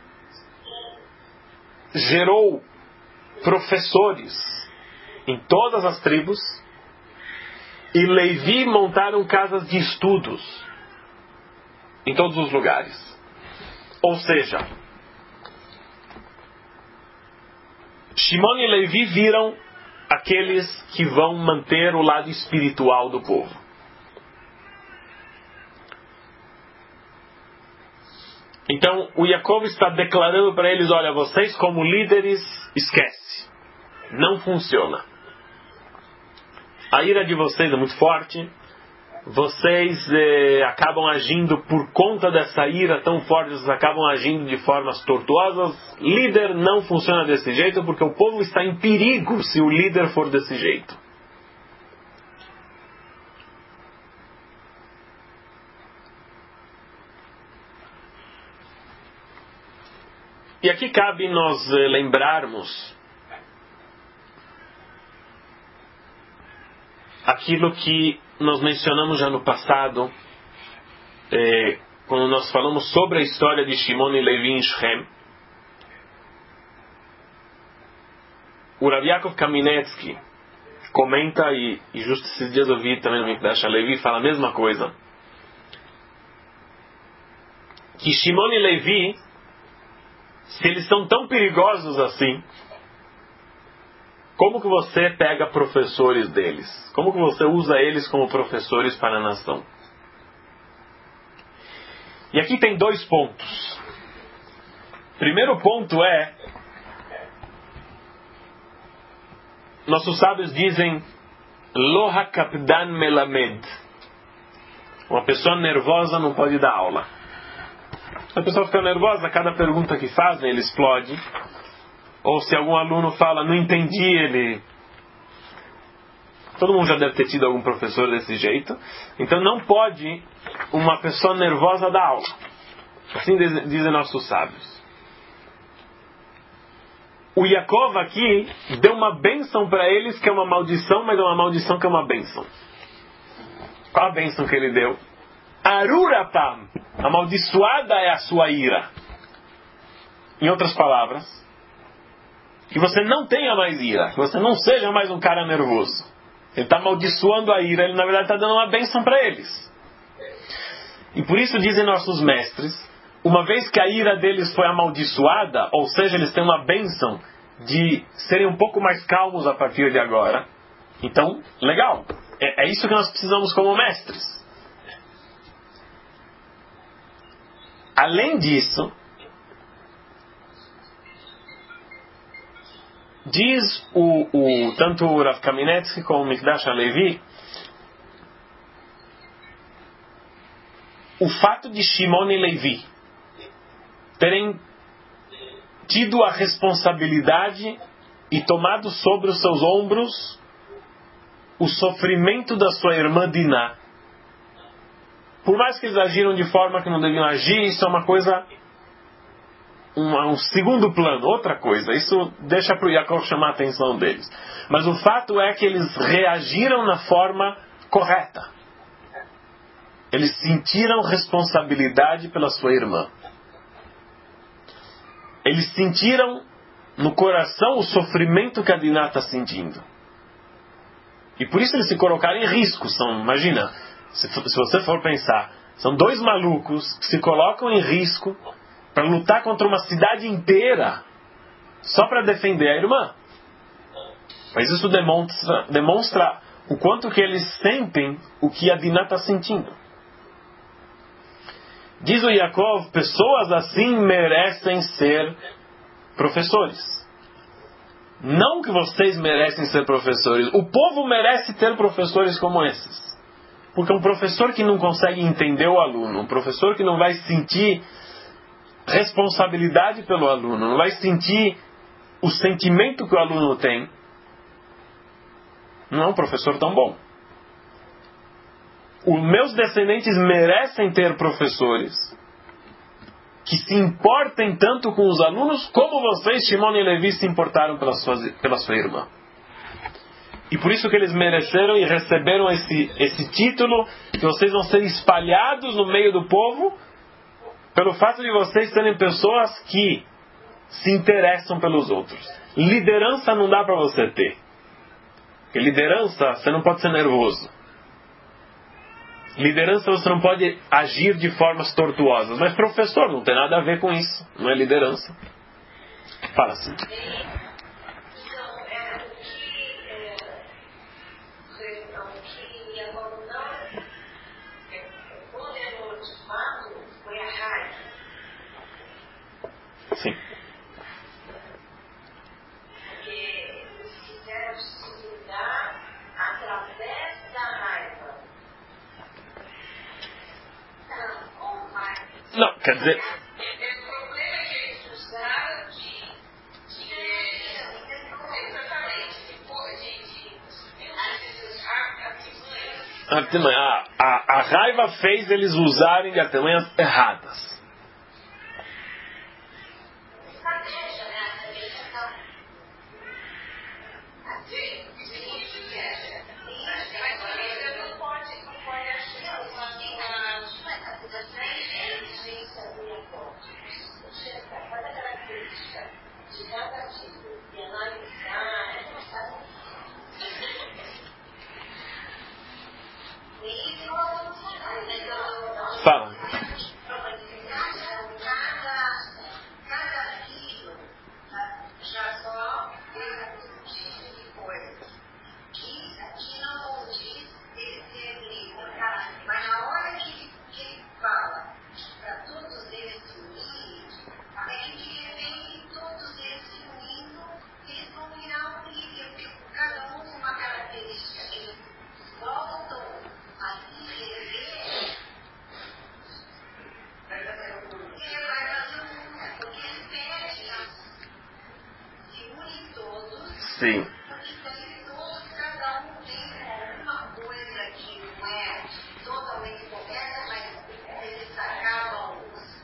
gerou professores em todas as tribos e Levi montaram casas de estudos em todos os lugares. Ou seja, Shimon e Levi viram aqueles que vão manter o lado espiritual do povo. Então, o Yaakov está declarando para eles, olha, vocês como líderes, esquece. Não funciona. A ira de vocês é muito forte. Vocês acabam agindo por conta dessa ira tão forte, vocês acabam agindo de formas tortuosas. Líder não funciona desse jeito porque o povo está em perigo se o líder for desse jeito. E aqui cabe nós lembrarmos aquilo que nós mencionamos já no passado, quando nós falamos sobre a história de Shimon e Levi em Shem. O Rav Yaakov Kaminetsky comenta, e justo esses dias eu vi também no Mikdash Levi, fala a mesma coisa, que Shimon e Levi, se eles são tão perigosos assim, como que você pega professores deles? Como que você usa eles como professores para a nação? E aqui tem 2 pontos. Primeiro ponto é, nossos sábios dizem, Lo hakapdan melamed. Uma pessoa nervosa não pode dar aula. Se a pessoa fica nervosa, cada pergunta que fazem, ele explode. Ou se algum aluno fala, não entendi, ele... Todo mundo já deve ter tido algum professor desse jeito. Então não pode uma pessoa nervosa dar aula. Assim dizem nossos sábios. O Yaakov aqui deu uma bênção para eles, que é uma maldição, mas é uma maldição que é uma bênção. Qual a bênção que ele deu? Aruratam. Amaldiçoada é a sua ira. Em outras palavras, que você não tenha mais ira, que você não seja mais um cara nervoso. Ele está amaldiçoando a ira, ele na verdade está dando uma bênção para eles. E por isso dizem nossos mestres, uma vez que a ira deles foi amaldiçoada, ou seja, eles têm uma bênção de serem um pouco mais calmos a partir de agora. Então, legal. É isso que nós precisamos como mestres. Além disso, diz tanto o Rav Kamenetsky como o Mikdash HaLevi, o fato de Shimon e Levi terem tido a responsabilidade e tomado sobre os seus ombros o sofrimento da sua irmã Diná. Por mais que eles agiram de forma que não deviam agir, isso é uma coisa, um segundo plano, outra coisa. Isso deixa para o Yaakov chamar a atenção deles. Mas o fato é que eles reagiram na forma correta. Eles sentiram responsabilidade pela sua irmã. Eles sentiram no coração o sofrimento que a Diná está sentindo. E por isso eles se colocaram em risco. Imagina, se você for pensar, são dois malucos que se colocam em risco para lutar contra uma cidade inteira só para defender a irmã. Mas isso demonstra o quanto que eles sentem o que a Diná está sentindo. Diz o Yaakov, pessoas assim merecem ser professores. Não que vocês merecem ser professores. O povo merece ter professores como esses. Porque um professor que não consegue entender o aluno, um professor que não vai sentir responsabilidade pelo aluno, não vai sentir o sentimento que o aluno tem, não é um professor tão bom. Os meus descendentes merecem ter professores que se importem tanto com os alunos como vocês, Shimon e Levi, se importaram pela sua irmã. E por isso que eles mereceram e receberam esse título, que vocês vão ser espalhados no meio do povo, pelo fato de vocês serem pessoas que se interessam pelos outros. Liderança não dá para você ter. Porque liderança, você não pode ser nervoso. Liderança, você não pode agir de formas tortuosas. Mas professor, não tem nada a ver com isso. Não é liderança. Fala assim. Sim. Porque eles quiseram se ligar através da raiva. Não, quer dizer... O problema é que eles usaram a raiva fez eles usarem de artimanhas erradas. Fala. Cada filho já só um tipo de coisa que não condiz esse livro. Mas na hora que ele fala para todos eles se unirem, é que de repente todos eles se unindo, eles vão virar um líder, cada um com uma característica. Eles voltam a se rever. Sim. Porque daí todos, cada um tem alguma coisa que não é totalmente correta, mas eles acabam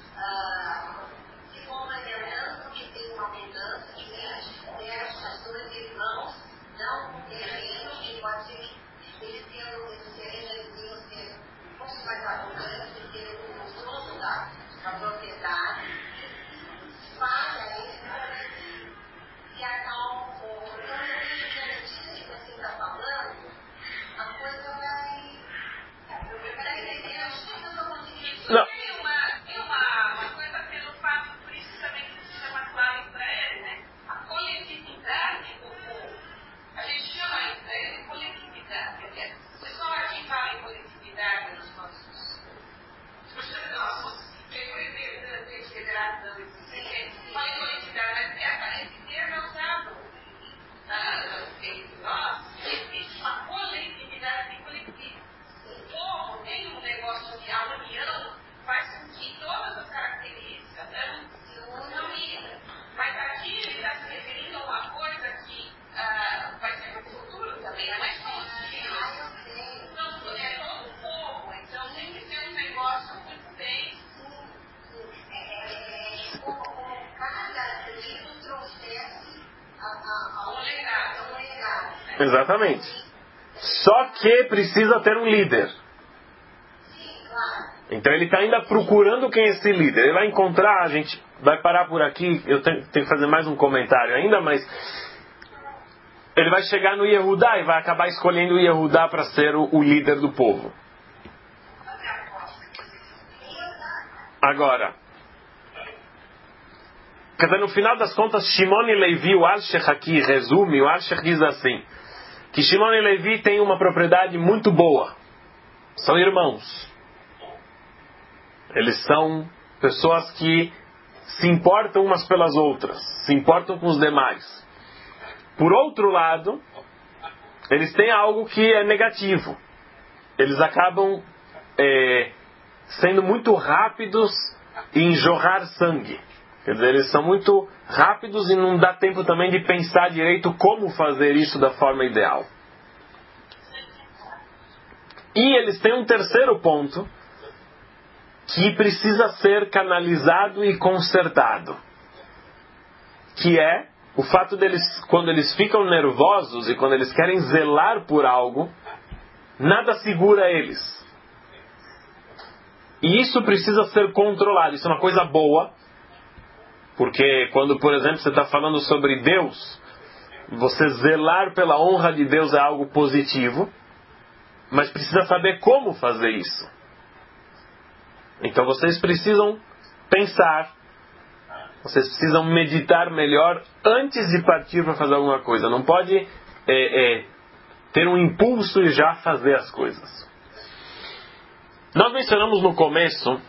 se complementando, porque tem uma mudança que nem as duas irmãos não um terreno, que pode ser que eles tenham esse terreno, eles iam ser um pouco mais arrogantes, porque eles o dono da propriedade, espalha ele e acalma um pouco. Então, eu vejo que a medida que você está falando, a coisa vai. Para entender, acho que eu não consegui. Tem uma coisa pelo fato, por isso também que se chama clave para ele, né? A coletividade do povo. A gente chama isso daí de coletividade. Quer dizer, o pessoal aqui fala em coletividade nos nossos. Exatamente. Só que precisa ter um líder. Então ele está ainda procurando quem é esse líder. Ele vai encontrar, a gente vai parar por aqui, eu tenho que fazer mais um comentário ainda, mas ele vai chegar no Yehudá e vai acabar escolhendo o Yehudá para ser o líder do povo. Agora, quer dizer, no final das contas, Shimon e Levi, o Alshech aqui resume, o Alshech diz assim, que Shimon e Levi têm uma propriedade muito boa. São irmãos. Eles são pessoas que se importam umas pelas outras, se importam com os demais. Por outro lado, eles têm algo que é negativo. Eles acabam sendo muito rápidos em jorrar sangue. Quer dizer, eles são muito rápidos e não dá tempo também de pensar direito como fazer isso da forma ideal. E eles têm um terceiro ponto que precisa ser canalizado e consertado, que é o fato deles, quando eles ficam nervosos e quando eles querem zelar por algo, nada segura eles. E isso precisa ser controlado. Isso é uma coisa boa, porque quando, por exemplo, você está falando sobre Deus, você zelar pela honra de Deus é algo positivo, mas precisa saber como fazer isso. Então vocês precisam pensar, vocês precisam meditar melhor antes de partir para fazer alguma coisa. Não pode ter um impulso e já fazer as coisas. Nós mencionamos no começo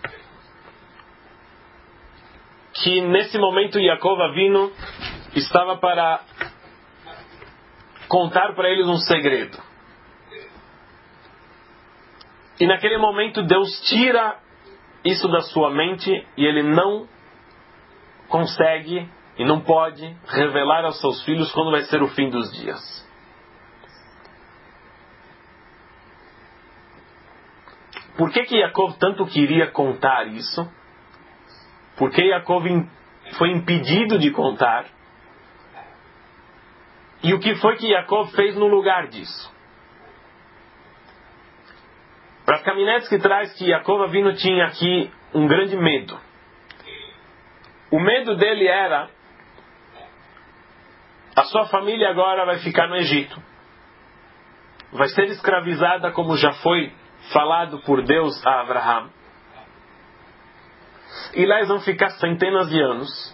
que nesse momento Yaakov Avinu estava para contar para eles um segredo. E naquele momento Deus tira isso da sua mente e ele não consegue e não pode revelar aos seus filhos quando vai ser o fim dos dias. Por que Yaakov tanto queria contar isso? Porque Yaakov foi impedido de contar? E o que foi que Yaakov fez no lugar disso? Para Kamenetsky traz que Yaakov Avinu tinha aqui um grande medo. O medo dele era: a sua família agora vai ficar no Egito. Vai ser escravizada como já foi falado por Deus a Abraham. E lá eles vão ficar centenas de anos.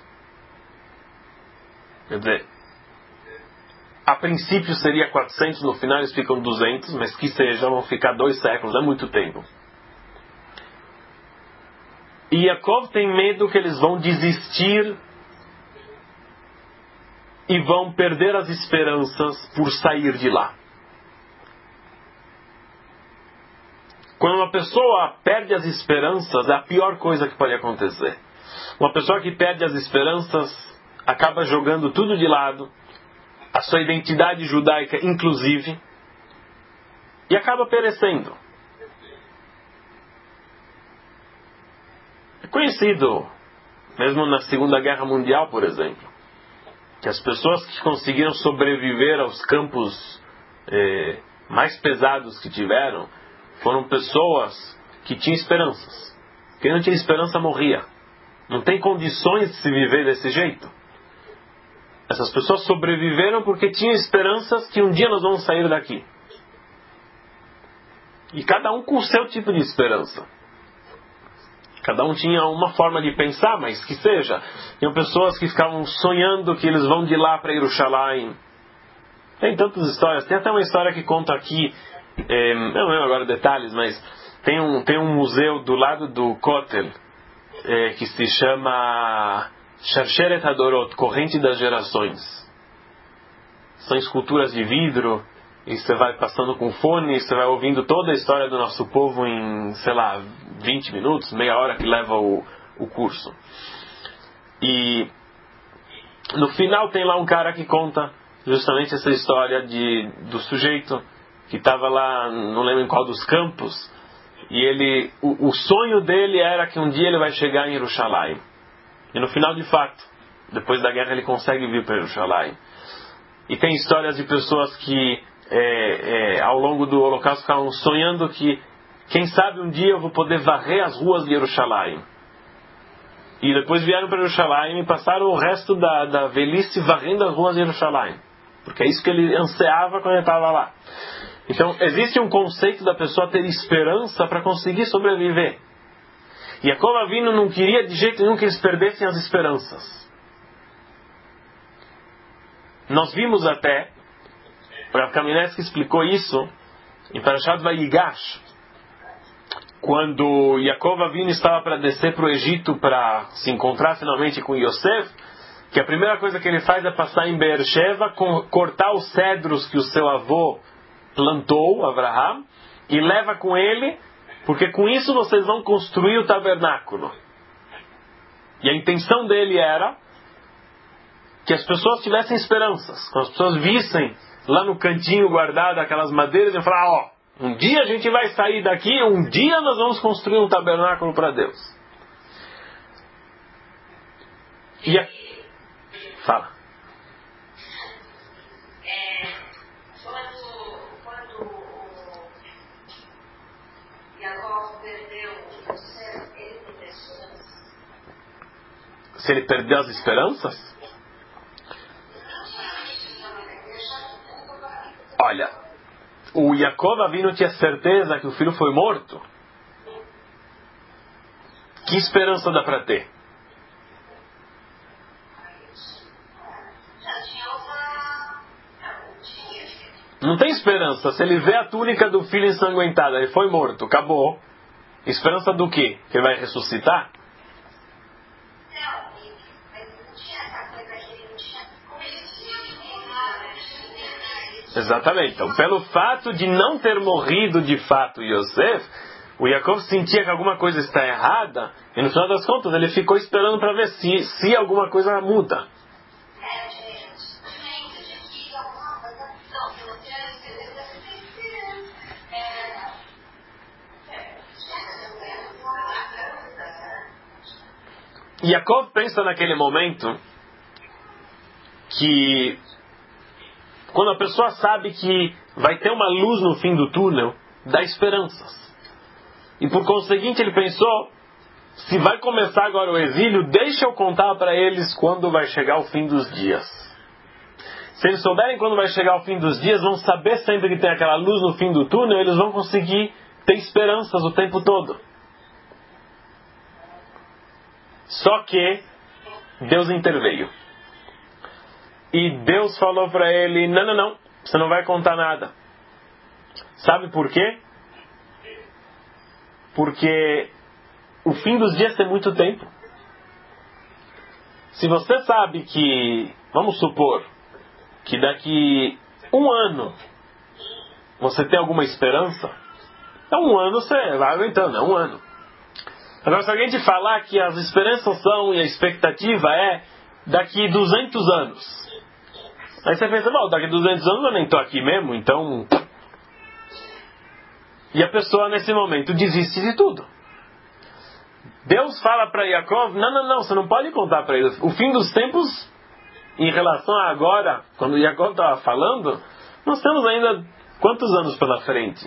Quer dizer, a princípio seria 400, no final eles ficam 200, mas que seja, vão ficar 2 séculos, é muito tempo. E Yaakov tem medo que eles vão desistir e vão perder as esperanças por sair de lá. Quando uma pessoa perde as esperanças, é a pior coisa que pode acontecer. Uma pessoa que perde as esperanças acaba jogando tudo de lado, a sua identidade judaica inclusive, e acaba perecendo. É conhecido, mesmo na Segunda Guerra Mundial, por exemplo, que as pessoas que conseguiram sobreviver aos campos mais pesados que tiveram foram pessoas que tinham esperanças. Quem não tinha esperança morria. Não tem condições de se viver desse jeito. Essas pessoas sobreviveram porque tinham esperanças que um dia nós vamos sair daqui. E cada um com o seu tipo de esperança. Cada um tinha uma forma de pensar, mas que seja. Tinham pessoas que ficavam sonhando que eles vão de lá para Jerusalém. Tem tantas histórias. Tem até uma história que conta aqui, eu não lembro agora detalhes, mas tem um museu do lado do Kotel, que se chama Sharsheret Hadorot, Corrente das Gerações. São esculturas de vidro, e você vai passando com fone, e você vai ouvindo toda a história do nosso povo em, 20 minutos, meia hora que leva o curso. E no final tem lá um cara que conta justamente essa história do sujeito que estava lá, não lembro em qual dos campos, e o sonho dele era que um dia ele vai chegar em Jerusalém. E no final, de fato, depois da guerra, ele consegue vir para Jerusalém. E tem histórias de pessoas que ao longo do Holocausto ficavam sonhando que, quem sabe um dia eu vou poder varrer as ruas de Jerusalém. E depois vieram para Jerusalém e passaram o resto da velhice varrendo as ruas de Jerusalém. Porque é isso que ele ansiava quando ele estava lá. Então, existe um conceito da pessoa ter esperança para conseguir sobreviver. E Yaakov Avinu não queria de jeito nenhum que eles perdessem as esperanças. Nós vimos até, o Rav Kamenetsky explicou isso em Parashat Vayigash, quando Yaakov Avinu estava para descer para o Egito para se encontrar finalmente com Yosef, que a primeira coisa que ele faz é passar em Beersheba, cortar os cedros que o seu avô plantou, Abraham, e leva com ele, porque com isso vocês vão construir o tabernáculo. E a intenção dele era que as pessoas tivessem esperanças, que as pessoas vissem lá no cantinho guardado aquelas madeiras e falar, um dia a gente vai sair daqui, um dia nós vamos construir um tabernáculo para Deus. Fala. Quando Yaakov perdeu o céu, ele teve esperança? Se ele perdeu as esperanças? Olha, o Yaakov Avinu tinha certeza que o filho foi morto. Que esperança dá para ter? Não tem esperança. Se ele vê a túnica do filho ensanguentada, ele foi morto, acabou. Esperança do quê? Que ele vai ressuscitar? Exatamente. Então, pelo fato de não ter morrido de fato Yosef, o Yaakov sentia que alguma coisa está errada, e no final das contas ele ficou esperando para ver se alguma coisa muda. Yaakov pensa naquele momento que quando a pessoa sabe que vai ter uma luz no fim do túnel, dá esperanças. E por conseguinte ele pensou, se vai começar agora o exílio, deixa eu contar para eles quando vai chegar o fim dos dias. Se eles souberem quando vai chegar o fim dos dias, vão saber sempre que tem aquela luz no fim do túnel, eles vão conseguir ter esperanças o tempo todo. Só que Deus interveio. E Deus falou para ele, não, você não vai contar nada. Sabe por quê? Porque o fim dos dias tem muito tempo. Se você sabe que, vamos supor, que daqui 1 ano você tem alguma esperança, então 1 ano você vai aumentando, é 1 ano. Agora, se alguém te falar que as esperanças são e a expectativa é daqui 200 anos, aí você pensa, daqui 200 anos eu nem estou aqui mesmo, então... E a pessoa nesse momento desiste de tudo. Deus fala para Yaakov, não, você não pode contar para eles. O fim dos tempos, em relação a agora, quando Yaakov estava falando, nós temos ainda quantos anos pela frente?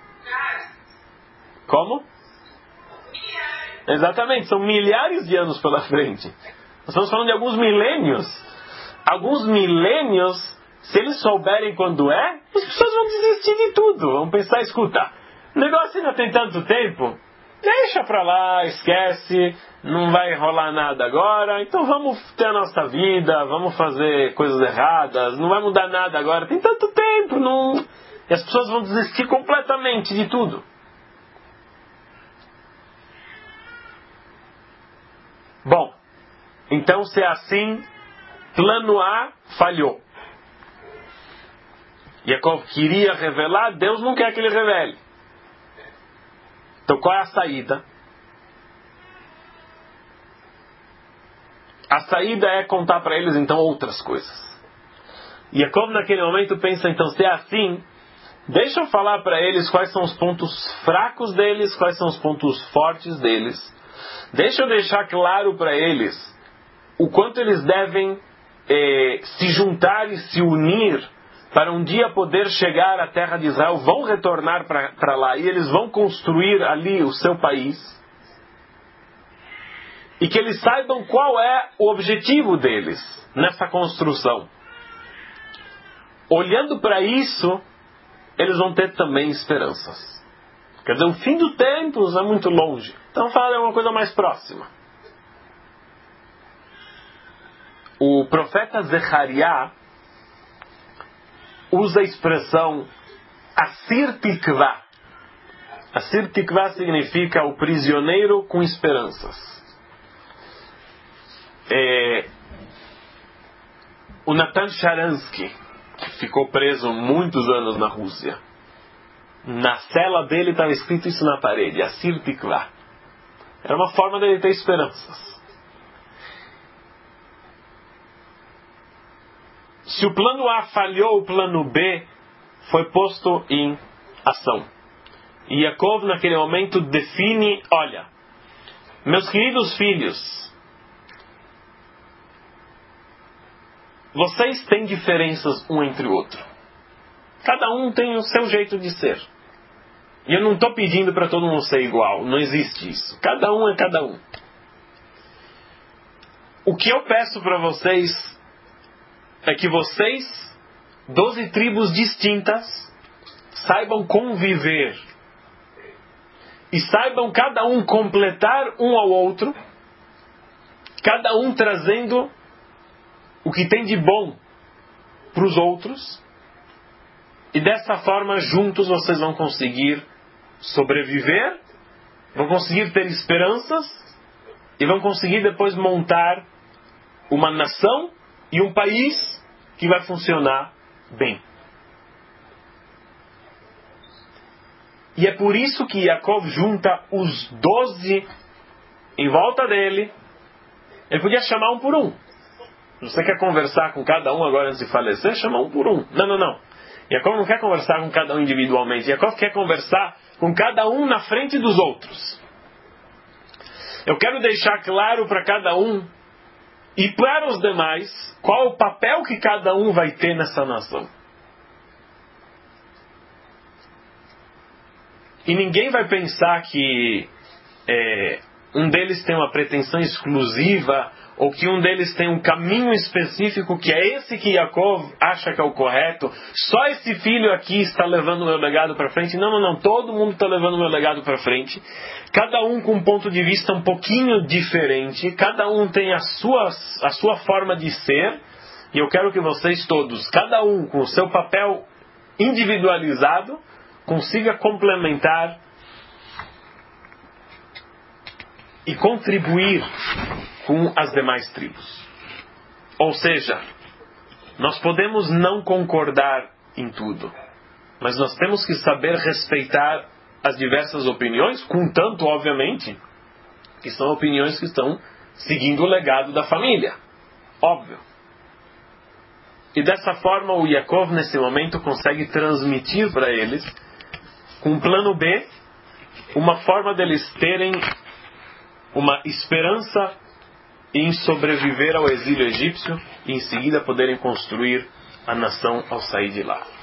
Como? Exatamente, são milhares de anos pela frente. Nós estamos falando de alguns milênios. Alguns milênios, se eles souberem quando é, as pessoas vão desistir de tudo. Vão pensar, escuta, o negócio ainda tem tanto tempo, deixa pra lá, esquece, não vai rolar nada agora, então vamos ter a nossa vida, vamos fazer coisas erradas, não vai mudar nada agora, tem tanto tempo, não... E as pessoas vão desistir completamente de tudo. Bom, então se é assim, plano A falhou. Yaakov queria revelar, Deus não quer que ele revele. Então qual é a saída? A saída é contar para eles então outras coisas. Yaakov naquele momento pensa, então se é assim, deixa eu falar para eles quais são os pontos fracos deles, quais são os pontos fortes deles. Deixa eu deixar claro para eles o quanto eles devem se juntar e se unir para um dia poder chegar à terra de Israel, vão retornar para lá e eles vão construir ali o seu país. E que eles saibam qual é o objetivo deles nessa construção. Olhando para isso, eles vão ter também esperanças. Quer dizer, o fim dos tempos é muito longe. Então fala é uma coisa mais próxima. O profeta Zechariah usa a expressão Asir Tikvah. Asir Tikvah significa o prisioneiro com esperanças. O Natan Sharansky, que ficou preso muitos anos na Rússia, na cela dele estava escrito isso na parede, Asir Tikvah. Era uma forma dele ter esperanças. Se o plano A falhou, o plano B foi posto em ação. E Yaakov naquele momento define, olha, meus queridos filhos, vocês têm diferenças um entre o outro. Cada um tem o seu jeito de ser. E eu não estou pedindo para todo mundo ser igual. Não existe isso. Cada um é cada um. O que eu peço para vocês é que vocês, 12 tribos distintas, saibam conviver. E saibam cada um completar um ao outro. Cada um trazendo o que tem de bom para os outros. E dessa forma, juntos, vocês vão conseguir sobreviver, vão conseguir ter esperanças e vão conseguir depois montar uma nação e um país que vai funcionar bem. E é por isso que Yaakov junta os 12 em volta dele. Ele podia chamar um por um. Se você quer conversar com cada um agora antes de falecer, chama um por um. Não. Yaakov não quer conversar com cada um individualmente. Yaakov quer conversar com cada um na frente dos outros. Eu quero deixar claro para cada um e para os demais qual é o papel que cada um vai ter nessa nação. E ninguém vai pensar que um deles tem uma pretensão exclusiva ou que um deles tem um caminho específico que é esse que Yaakov acha que é o correto. Só esse filho aqui está levando o meu legado para frente. Não. Todo mundo está levando o meu legado para frente. Cada um com um ponto de vista um pouquinho diferente. Cada um tem a sua forma de ser. E eu quero que vocês todos, cada um com o seu papel individualizado, consiga complementar e contribuir com as demais tribos. Ou seja, nós podemos não concordar em tudo, mas nós temos que saber respeitar as diversas opiniões, contanto, obviamente, que são opiniões que estão seguindo o legado da família. Óbvio. E dessa forma o Yaakov, nesse momento, consegue transmitir para eles, com um plano B, uma forma deles terem uma esperança em sobreviver ao exílio egípcio e em seguida poderem construir a nação ao sair de lá.